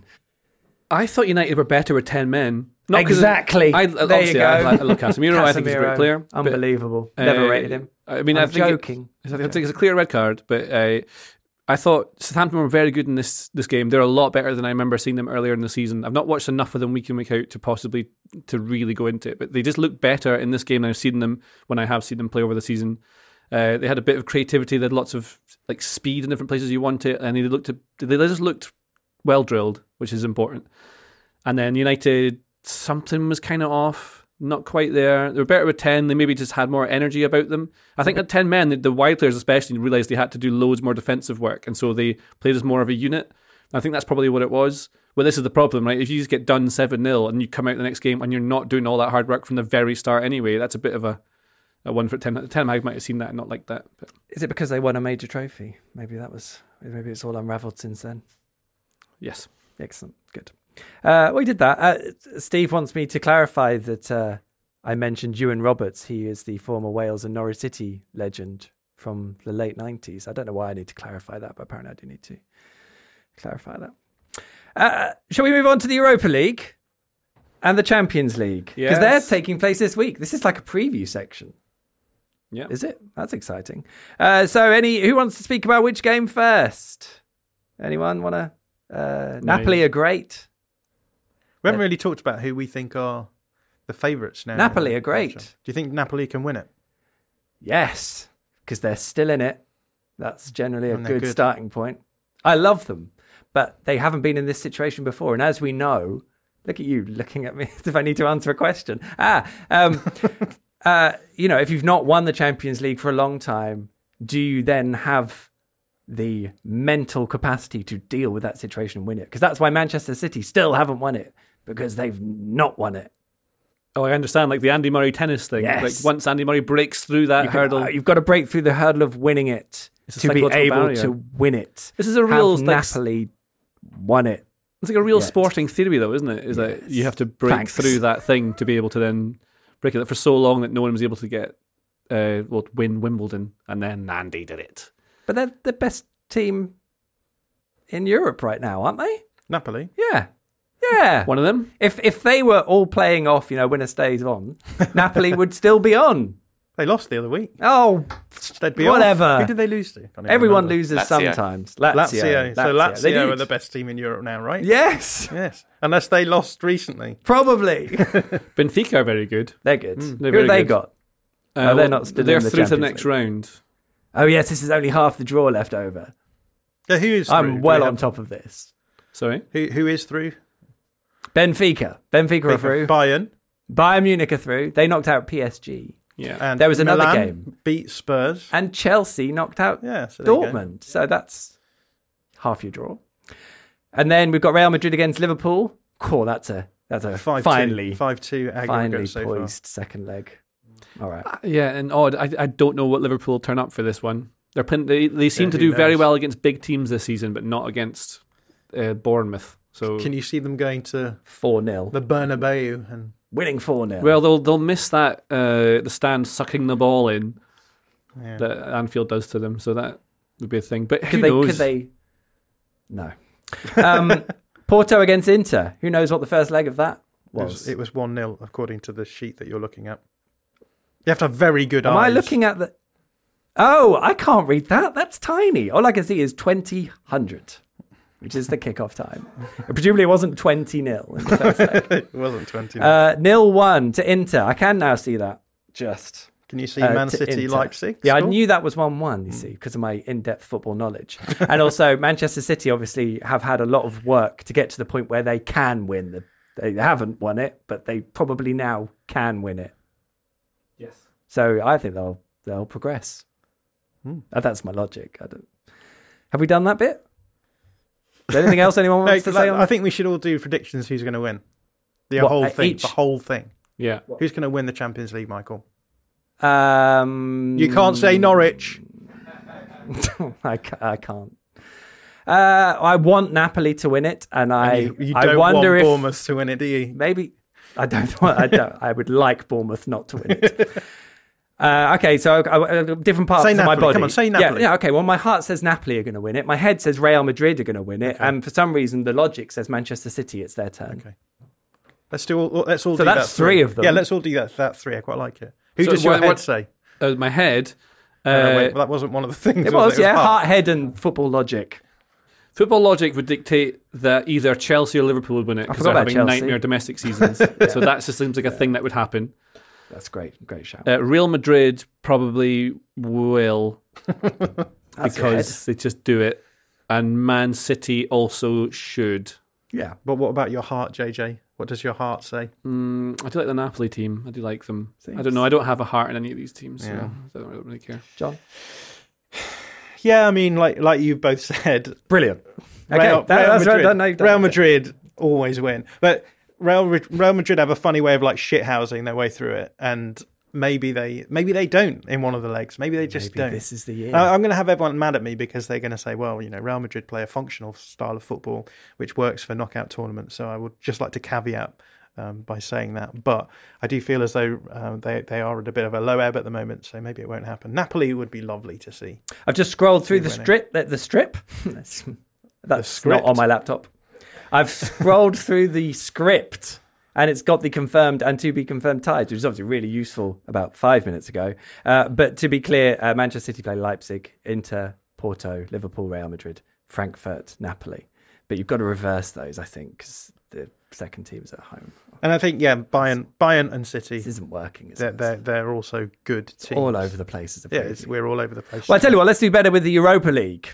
I thought United were better with ten men. Not exactly. I, there you go. I, I love Casemiro. I think he's a great player. Unbelievable. But, Never uh, rated him. I mean, I'm I think joking. It, I think it's a clear red card, but uh, I thought Southampton were very good in this this game. They're a lot better than I remember seeing them earlier in the season. I've not watched enough of them week in, week out to possibly to really go into it, but they just look better in this game than I've seen them when I have seen them play over the season. Uh, they had a bit of creativity. They had lots of like speed in different places you want it, and they looked they just looked well drilled, which is important. And then United, something was kind of off, not quite there. They were better with ten. They maybe just had more energy about them. I think at ten men, the, the wide players especially realised they had to do loads more defensive work, and so they played as more of a unit I think that's probably what it was. Well, this is the problem, right? If you just get done seven nil and you come out the next game and you're not doing all that hard work from the very start anyway, that's a bit of a, a one for ten. Ten Hag might have seen that and not like that. But. Is it because they won a major trophy? Maybe that was. Maybe it's all unravelled since then. Yes. Excellent. Good. Uh, we did that. Uh, Steve wants me to clarify that uh, I mentioned Ewan Roberts. He is the former Wales and Norwich City legend from the late nineties. I don't know why I need to clarify that, but apparently I do need to clarify that. Uh, shall we move on to the Europa League and the Champions League? Because Yes. they're taking place this week. This is like a preview section. Yeah. Is it? That's exciting. Uh, so, any who wants to speak about which game first? Anyone want to? Uh, Napoli are great. We haven't really talked about who we think are the favourites now. Napoli are great. Do you think Napoli can win it? Yes, because they're still in it. That's generally a And they're good, good. starting point. I love them, but they haven't been in this situation before. And as we know, look at you looking at me as if I need to answer a question. Ah, um, uh, you know, if you've not won the Champions League for a long time, do you then have the mental capacity to deal with that situation and win it? Because that's why Manchester City still haven't won it, because they've not won it. Oh, I understand, like the Andy Murray tennis thing. Yes. Like once Andy Murray breaks through that You can- hurdle, uh, you've got to break through the hurdle of winning it It's a to be psychological able barrier. to win it. This is a real, Have like, Napoli won it. it's like a real Yet. sporting theory, though, isn't it? Is Yes. that you have to break Thanks. through that thing to be able to then break it for so long that no one was able to get uh, well win Wimbledon, and then Andy did it. But they're the best team in Europe right now, aren't they? Napoli? Yeah. Yeah. One of them. If if they were all playing off, you know, winner stays on, Napoli would still be on. They lost the other week. Oh, They'd be whatever. off. Who did they lose to? Can't even Everyone remember. loses Lazio. sometimes. Lazio. Lazio. So They Lazio did. are the best team in Europe now, right? Yes. Yes. Unless they lost recently. Probably. Benfica are very good. They're good. they're Who very have they good. got? Uh, Oh, they're well, not still They're in the through to the Champions next League. round. Oh, yes, this is only half the draw left over. Yeah, who is through? I'm Do well we on have- top of this. Sorry. Who, who is through? Benfica. Benfica are through. Bayern. Bayern Munich are through. They knocked out P S G. Yeah. And There was another Milan game. beat Spurs. And Chelsea knocked out Yeah, so there you go. Dortmund. So that's half your draw. And then we've got Real Madrid against Liverpool. Cool, that's a that's a Five finally two, five two finally aggregate so far. poised second leg. All right. Yeah, and odd. I, I don't know what Liverpool will turn up for this one. They're pin- they they seem Yeah, to who do very knows? well against big teams this season, but not against uh, Bournemouth. So Can you see them going to four nil. the Bernabeu and Winning four nil. well, they'll they'll miss that uh, the stand sucking the ball in yeah. that Anfield does to them. So that would be a thing. But who could they knows? could they No. Um, Porto against Inter. Who knows what the first leg of that It was? was, it was one nil according to the sheet that you're looking at. You have to have very good Am eyes. I looking at the Oh, I can't read that. That's tiny. All I can see is twenty hundred, which is the kickoff time. Presumably it wasn't twenty nil in the first leg. It wasn't twenty. Uh, nil one to Inter. I can now see that. Just Can you see uh, Man to City Inter. Leipzig? Yeah, I score? knew that was one one. You see, because of my in-depth football knowledge, and also Manchester City obviously have had a lot of work to get to the point where they can win. The, they haven't won it, but they probably now can win it. yes. So I think they'll they'll progress. Hmm. Uh, That's my logic. I don't. Have we done that bit? Is there anything else anyone No, wants to say? like, On? I think we should all do predictions. Who's going to win? The What, whole uh, thing. each? The whole thing. Yeah. Who's going to win the Champions League, Michael? Um, You can't say Norwich. I, ca- I can't. Uh, I want Napoli to win it, and I And you, you I don't wonder want if Bournemouth to win it, do you? maybe I don't want. I don't. I would like Bournemouth not to win it. Uh, okay, so uh, uh, different parts Say of my Napoli. body. Come on, say Napoli. Yeah, yeah, okay. Well, my heart says Napoli are going to win it. My head says Real Madrid are going to win it, and for some reason, the logic says Manchester City. It's their turn. Okay. Let's do. All, let's all So do that's that three of them. Yeah, let's all do that. That three. I quite like it. Who So does your what- head what- say? Uh, my head. Uh, Oh, no, wait, well, that wasn't one of the things. It was, it? yeah, heart. heart, head, and football logic. Football logic would dictate that either Chelsea or Liverpool would win it because forgot they're about having Chelsea. nightmare domestic seasons. So that just seems like a thing that would happen. That's great, great shout. Uh, Real Madrid probably will That's your head. because they just do it, and Man City also should. Yeah, But what about your heart, J J? What does your heart say? Mm, I do like the Napoli team. I do like them. I Thanks. don't know. I don't have a heart in any of these teams, so Yeah. I don't really care. John. Yeah, I mean, like like you both said, Brilliant. Okay, Real, that- Real that's right, Madrid, done, no, you've done Real it. Madrid always win, but Real Real Madrid have a funny way of like shithousing their way through it, and maybe they maybe they don't in one of the legs. Maybe they just Maybe don't. this is the year. I- I'm going to have everyone mad at me because they're going to say, well, you know, Real Madrid play a functional style of football which works for knockout tournaments. So I would just like to caveat um, by saying that. But I do feel as though um, they they are at a bit of a low ebb at the moment, so maybe it won't happen. Napoli would be lovely to see. I've just scrolled through the winning. strip. The, the strip? that's that's script. not on my laptop. I've scrolled through the script, and it's got the confirmed and to be confirmed ties, which is obviously really useful about five minutes ago. Uh, but to be clear, uh, Manchester City play Leipzig, Inter, Porto, Liverpool, Real Madrid, Frankfurt, Napoli. But you've got to reverse those, I think, because the second team is at home. And I think, yeah, Bayern, Bayern and City, This isn't working, is they're, it? they're, they're also good It's teams. all over the place. As a Yeah, preview. it's, we're all over the place. Well, I tell you what, let's do better with the Europa League.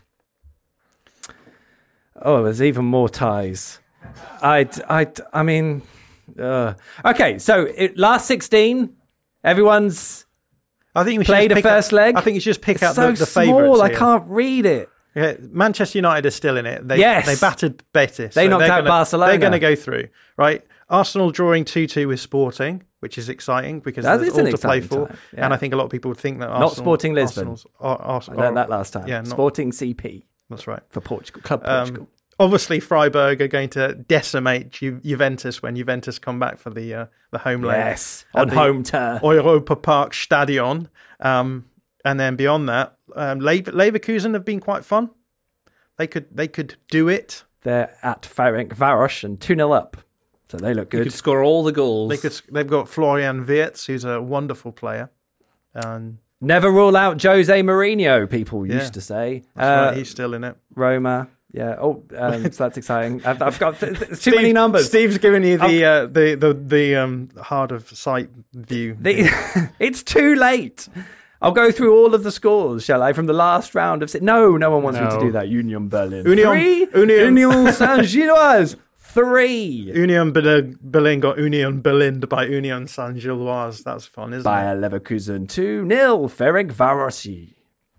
Oh, there's even more ties. I, I, I mean, uh. okay. So it, last sixteen, everyone's I think we should played just a pick first out, leg. I think you should just pick it's out so the, the small. favourites. I here. can't read it. Yeah, Manchester United are still in it. They, Yes. they battered Betis. They so knocked they're out gonna, Barcelona. They're going to go through, right? Arsenal drawing two two with Sporting, which is exciting because That there's is an all to play exciting for. time, yeah. And I think a lot of people would think that Arsenal, Not Sporting Lisbon. Arsenal's, Ar- Ars- I learned that last time. Yeah, not, Sporting C P that's right. for Portugal, Club Portugal. Um, obviously, Freiburg are going to decimate Ju- Juventus when Juventus come back for the uh, the home leg. yes, at on the home turf. Europa Park Stadion. Um, and then beyond that, um, Lever- Leverkusen have been quite fun. They could they could do it. They're at Ferenc Varos and two nil up, so they look You good. could score all the goals. They could. They've got Florian Wirtz, who's a wonderful player. And Never rule out Jose Mourinho. People Yeah. used to say. that's Uh, right, he's still in it. Roma. Yeah. Oh, um, so that's exciting. I've, I've got th- th- too many numbers. Steve's giving you the uh, the the the um, hard of sight view. The- it's too late. I'll go through all of the scores, shall I, from the last round of... Si- no, no one wants me to No. do that. Union Berlin. Union- Three. Union- Union Saint-Gilloise. Three. Union Berlin, Berlin got Union Berlin by Union Saint-Gilloise. That's fun, isn't Bayer it? Leverkusen two nil. Ferenc Varosi.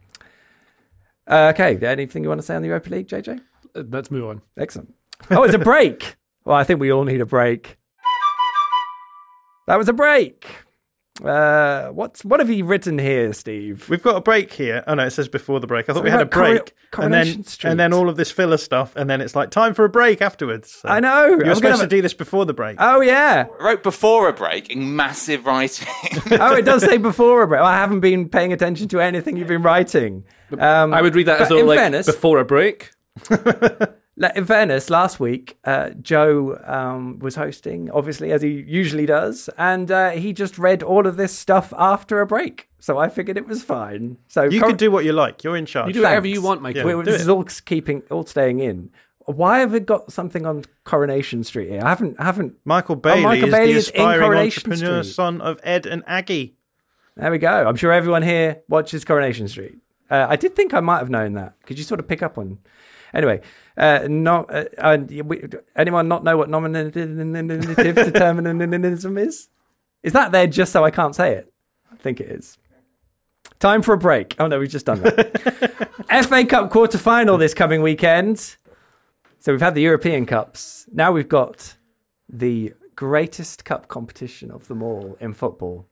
Uh, okay, anything you want to say on the Europa League, J J? Uh, Let's move on. Excellent. Oh, it's a break. Well, I think we all need a break. That was a break. Uh, what's what have you written here, Steve? We've got a break here. Oh no, it says before the break. I thought So we had a we had Coro- break, and then Coronation Street. and then all of this filler stuff, and then it's like time for a break afterwards. So I know. You're I'm gonna supposed have to a- do this before the break. Oh yeah. I wrote before a break in massive writing. Oh, it does say before a break. I haven't been paying attention to anything you've been writing. Um, I would read that as but though, in like, fairness, before a break. le- in fairness, last week uh, Joe um, was hosting, obviously as he usually does, and uh, he just read all of this stuff after a break. So I figured it was fine. So You cor- can do what you like. You're in charge. You do whatever Thanks. you want, Michael. Yeah. we- do this it. is all keeping, all staying in. Why have we got something on Coronation Street here? I haven't, I haven't. Michael Bailey, Michael is Bailey the is in aspiring Coronation entrepreneur, Street. son of Ed and Aggie. There we go. I'm sure everyone here watches Coronation Street. Uh, I did think I might have known that. Could you sort of pick up on? Anyway, uh, no, uh, uh, we, anyone not know what nominative determinism is? Is that there just so I can't say it? I think it is. Time for a break. Oh no, we've just done that. F A Cup quarter final this coming weekend. So we've had the European Cups. Now we've got the greatest cup competition of them all in football,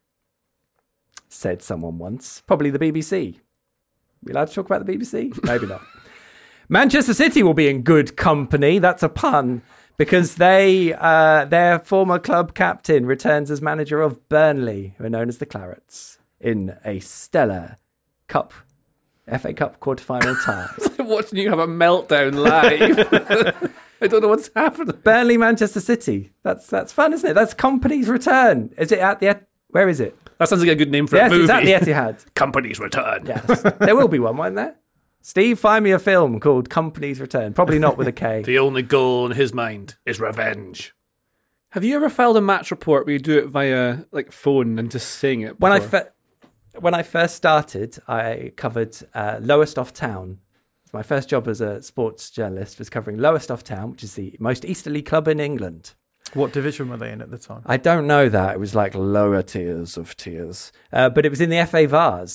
said someone once. Probably the B B C. We allowed to talk about the B B C? Maybe not. Manchester City will be in good company. That's a pun. Because they, uh, their former club captain returns as manager of Burnley, who are known as the Clarets, in a stellar cup, F A Cup quarter-final tie. Watching you have a meltdown live. I don't know what's happening. Burnley, Manchester City. That's that's fun, isn't it? That's company's return. Is it at the... Et- Where is it? That sounds like a good name for Yes, a movie. it's at the Etihad. Company's Return. Yes. There will be one, won't there? Steve, find me a film called Company's Return. Probably not with a K. The only goal in his mind is revenge. Have you ever filed a match report where you do it via like phone and just sing it? When I, before? fir- when I first started, I covered uh, Lowestoft Town. My first job as a sports journalist was covering Lowestoft Town, which is the most easterly club in England. What division were they in at the time? I don't know that. It was like lower tiers of tiers. Uh, but it was in the F A Vars.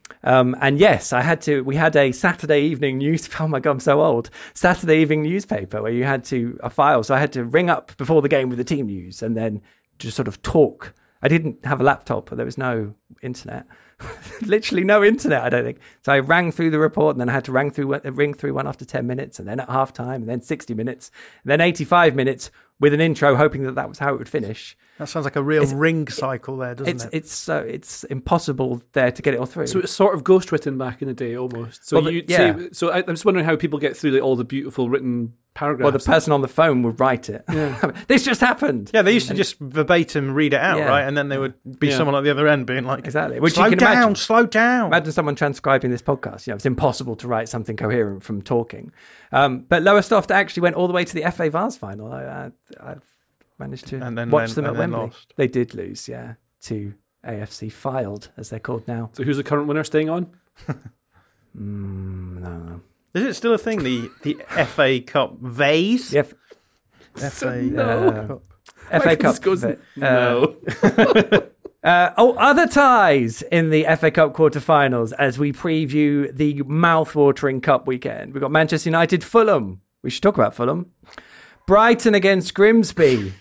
Um, and yes, I had to. We had a Saturday evening news. Oh my god, I'm so old. Saturday evening newspaper where you had to a file. So I had to ring up before the game with the team news and then just sort of talk. I didn't have a laptop, but there was no internet. Literally no internet, I don't think. So I rang through the report, and then I had to ring through ring through one after ten minutes, and then at half time, and then sixty minutes, and then eighty-five minutes with an intro, hoping that that was how it would finish. That sounds like a real It's- ring cycle there, doesn't It's it? it's uh, it's impossible there to get it all through. So it's sort of ghostwritten back in the day, almost. So Well, the- you yeah. say, so I, I'm just wondering how people get through like, all the beautiful written paragraphs. Well, the person on the phone would write it. Yeah. This just happened. Yeah, they used to just verbatim read it out, Yeah. right? And then there would be Yeah. someone at the other end being like, Exactly. Which you slow can down, imagine. slow down. Imagine someone transcribing this podcast. You know, it's impossible to write something coherent from talking. Um, but Lowestoft actually went all the way to the F A Vars final. I, I, I've managed to And then watch went- them at and then Wembley. lost. They did lose, yeah, to A F C Filed, as they're called now. So who's the current winner staying on? Mm, no, no. Is it still a thing, the, the F A Cup vase? The F- F A No. Cup. F A Michael Cup. just goes, uh, no. Uh, oh, other ties in the F A Cup quarterfinals as we preview the mouth-watering cup weekend. We've got Manchester United, Fulham. We should talk about Fulham. Brighton against Grimsby.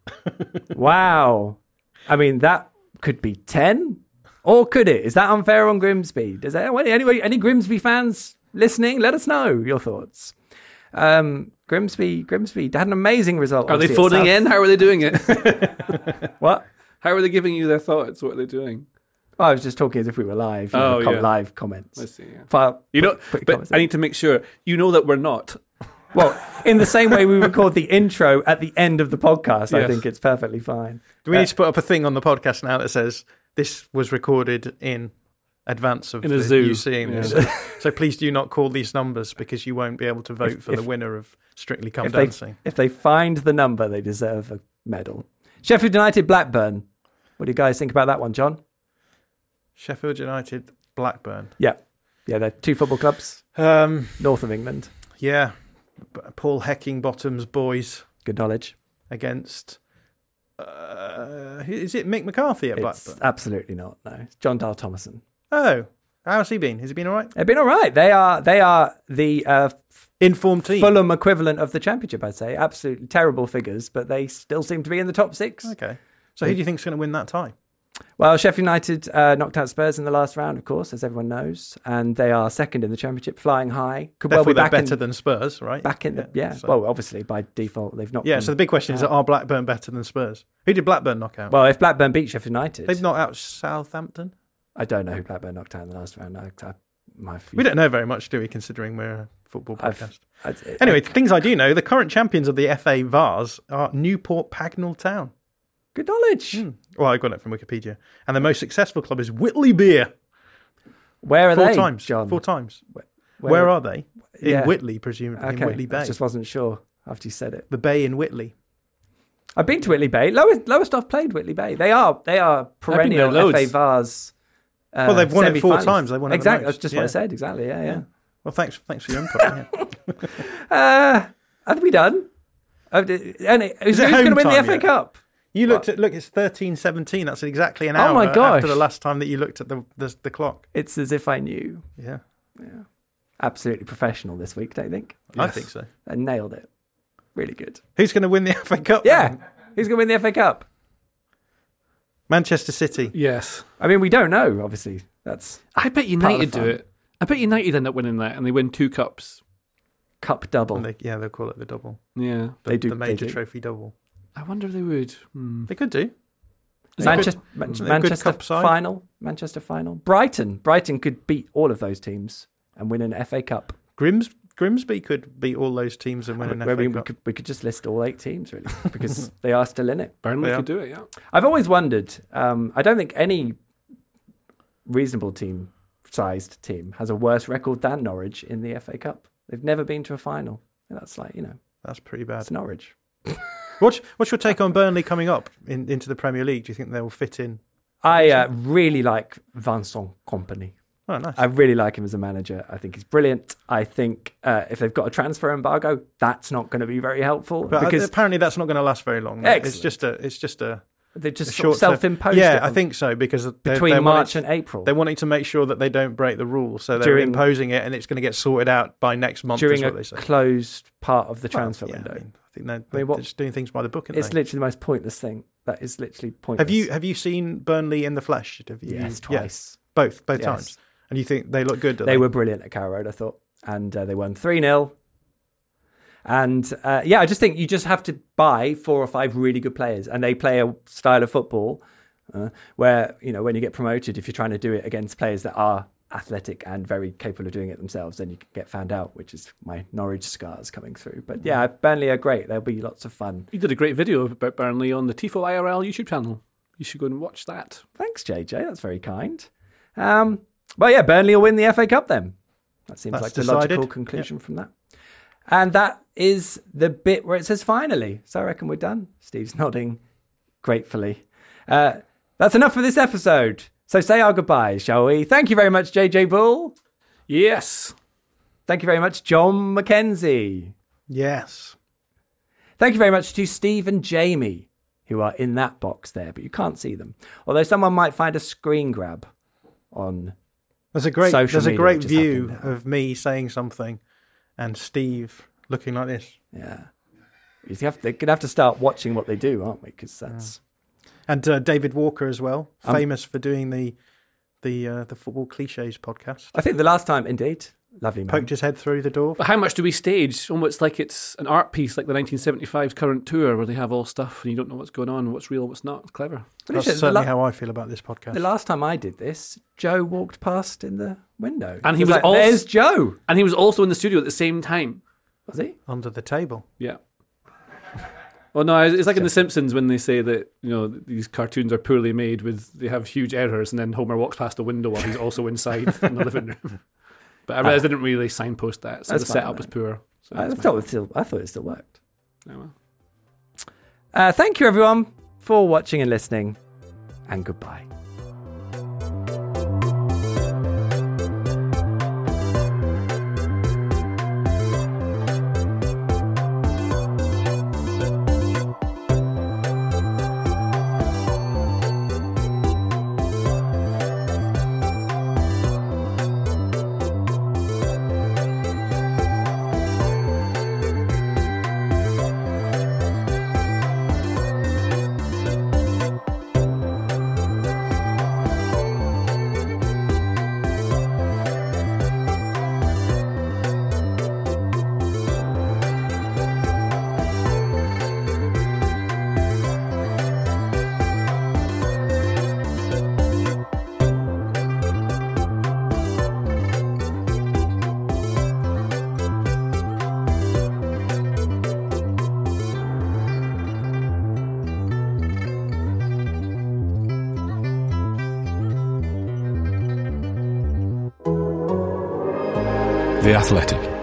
Wow. I mean, that could be ten, or could it? Is that unfair on Grimsby? Does that, anyway, any Grimsby fans listening? Let us know your thoughts. Um, Grimsby, Grimsby had an amazing result. Are they obviously, at phoning South- in? How are they doing it? What? How are they giving you their thoughts? What are they doing? Oh, I was just talking as if we were live. You know, Oh, com- yeah. live comments. I see. Yeah. File, You know, put your but comments I in. need to make sure you know that we're not. Well, in the same way we record the intro at the end of the podcast, I Yes. think it's perfectly fine. Do we Uh, need to put up a thing on the podcast now that says this was recorded in advance of In a the, zoo. you seeing Yeah. this? So please do not call these numbers because you won't be able to vote If- for the if- winner of Strictly Come If they, Dancing. if they find the number, they deserve a medal. Sheffield United, Blackburn. What do you guys think about that one, John? Sheffield United, Blackburn. Yeah. Yeah, they're two football clubs, Um, north of England. yeah, B- Paul Heckingbottom's boys Good knowledge. against. Uh, is it Mick McCarthy at It's Blackburn? absolutely not, no. It's John Dahl Thomason. Oh, how's he been? Has he been all right? They've been all right. They are they are the uh, Informed team. Fulham equivalent of the Championship, I'd say. Absolutely terrible figures, but they still seem to be in the top six. Okay. So who do you think's going to win that tie? Well, Sheffield United uh, knocked out Spurs in the last round, of course, as everyone knows, and they are second in the Championship, flying high. Could well Therefore, be they're back better in, than Spurs, right? back in the yeah. so- Well, obviously by default they've knocked. yeah. them So the big question is: out. Are Blackburn better than Spurs? Who did Blackburn knock out? Well, if Blackburn beat Sheffield United, They've knocked out Southampton. I don't know who Blackburn knocked out in the last round. I, I, my, We don't know very much, do we? Considering we're a football I've- podcast. I, Anyway, things I do know: the current champions of the F A Vars are Newport Pagnell Town. good knowledge. Hmm. Well, I got it from Wikipedia, and the most successful club is Whitley Beer. Where are Four they, times, John? four times. Where, Where are they? In Yeah. Whitley, presumably. Okay, In Whitley I Bay. just wasn't sure after you said it. The bay in Whitley. I've been to Whitley Bay. Lower, Lowestoft played Whitley Bay. They are they are perennial there F A loads. Vars. Uh, Well, they've won it four semi-finalists. times. They won it the exactly. most. That's just Yeah. what I said. Exactly. Yeah, yeah. Well, thanks, thanks for your input. yeah. Uh, have we done? Uh, d- and it- who's Is it who's going to home win the time F A yet? Cup? You looked at look. It's thirteen seventeen. That's exactly an Oh hour my gosh. after the last time that you looked at the the, the clock. It's as if I knew. Yeah, Absolutely professional this week, don't you think? I think so. I nailed it. Really good. Who's going to win the F A Cup? Yeah. then? Who's going to win the F A Cup? Manchester City. Yes. I mean, we don't know, obviously. That's I bet Part of United the do fun. it. I bet United end up winning that and they win two cups. cup double. And they, yeah, they'll call it the double. Yeah. The, They do- the they major do. trophy double. I wonder if they would. Hmm. They could do. Manchester, They're Man- a good Manchester cup side. final. Manchester final. Brighton. Brighton could beat all of those teams and win an F A Cup. Grims Grimsby could beat all those teams and win an I F A mean, we Cup. could we could just list all eight teams really because they are still in it. Burnley Yeah. could do it, yeah. I've always wondered. Um, I don't think any reasonable team, sized team, has a worse record than Norwich in the F A Cup. They've never been to a final. And that's like you know, That's pretty bad. it's Norwich. What's what's your take on Burnley coming up in, into the Premier League? Do you think they will fit in? I uh, really like Vincent Kompany. Oh, nice. I really like him as a manager. I think he's brilliant. I think uh, if they've got a transfer embargo, that's not going to be very helpful But uh, because apparently that's not going to last very long. It's Excellent. just a it's just a They just a sort of short-term- self-imposed Yeah, it I on- think so because they're, between they're March wanting, and April. they're wanting to make sure that they don't break the rules, so they're During- imposing it, and it's going to get sorted out by next month. during is a what they say. closed part of the Well, transfer yeah, window. I, mean, I think they're, I mean, they're what- just doing things by the book. Aren't It's they? literally the most pointless thing. That is literally pointless. Have you have you seen Burnley in the flesh? Have you, Yes, yeah, twice. both both Yes. times. And you think they look good? Do They, they were brilliant at Carrow Road, I thought. And uh, they won three nil. And uh, yeah, I just think you just have to buy four or five really good players. And they play a style of football uh, where, you know, when you get promoted, if you're trying to do it against players that are athletic and very capable of doing it themselves, then you can get found out, which is my Norwich scars coming through. But yeah, Burnley are great. There'll be lots of fun. You did a great video about Burnley on the Tifo I R L YouTube channel. You should go and watch that. Thanks, J J. That's very kind. Um, but yeah, Burnley will win the F A Cup then. That seems That's like the decided. logical conclusion from that. And that is the bit where it says finally. So I reckon we're done. Steve's nodding gratefully. Uh, that's enough for this episode. So say our goodbyes, shall we? Thank you very much, J J Bull. Yes. Thank you very much, John Mackenzie. Yes. Thank you very much to Steve and Jamie, who are in that box there, but you can't see them. Although someone might find a screen grab on There's a great social there's a media great just view happened there. of me saying something and Steve looking like this. Yeah. You have to, they're going to have to start watching what they do, aren't we? Because that's... And uh, David Walker as well, Um, famous for doing the the uh, the football cliches podcast. I think the last time, indeed, lovely man. Poked his head through the door. But how much do we stage? Almost like it's an art piece, like the nineteen seventy-five current tour, where they have all stuff and you don't know what's going on, what's real, what's not. It's clever. But That's it's- certainly the, la- how I feel about this podcast. the last time I did this, Joe walked past in the window. And he It was like, also- there's Joe. And he was also in the studio at the same time. Was he? Under the table. Yeah. Well, no, it's like in The Simpsons when they say that, you know, these cartoons are poorly made, with they have huge errors, and then Homer walks past a window while he's also inside in the living room. But I realised I didn't really signpost that, so the That's fine, setup was then. poor. So I that's thought, it still, I thought it still worked. my- oh, well. Uh, thank you, everyone, for watching and listening, and goodbye. The Athletic.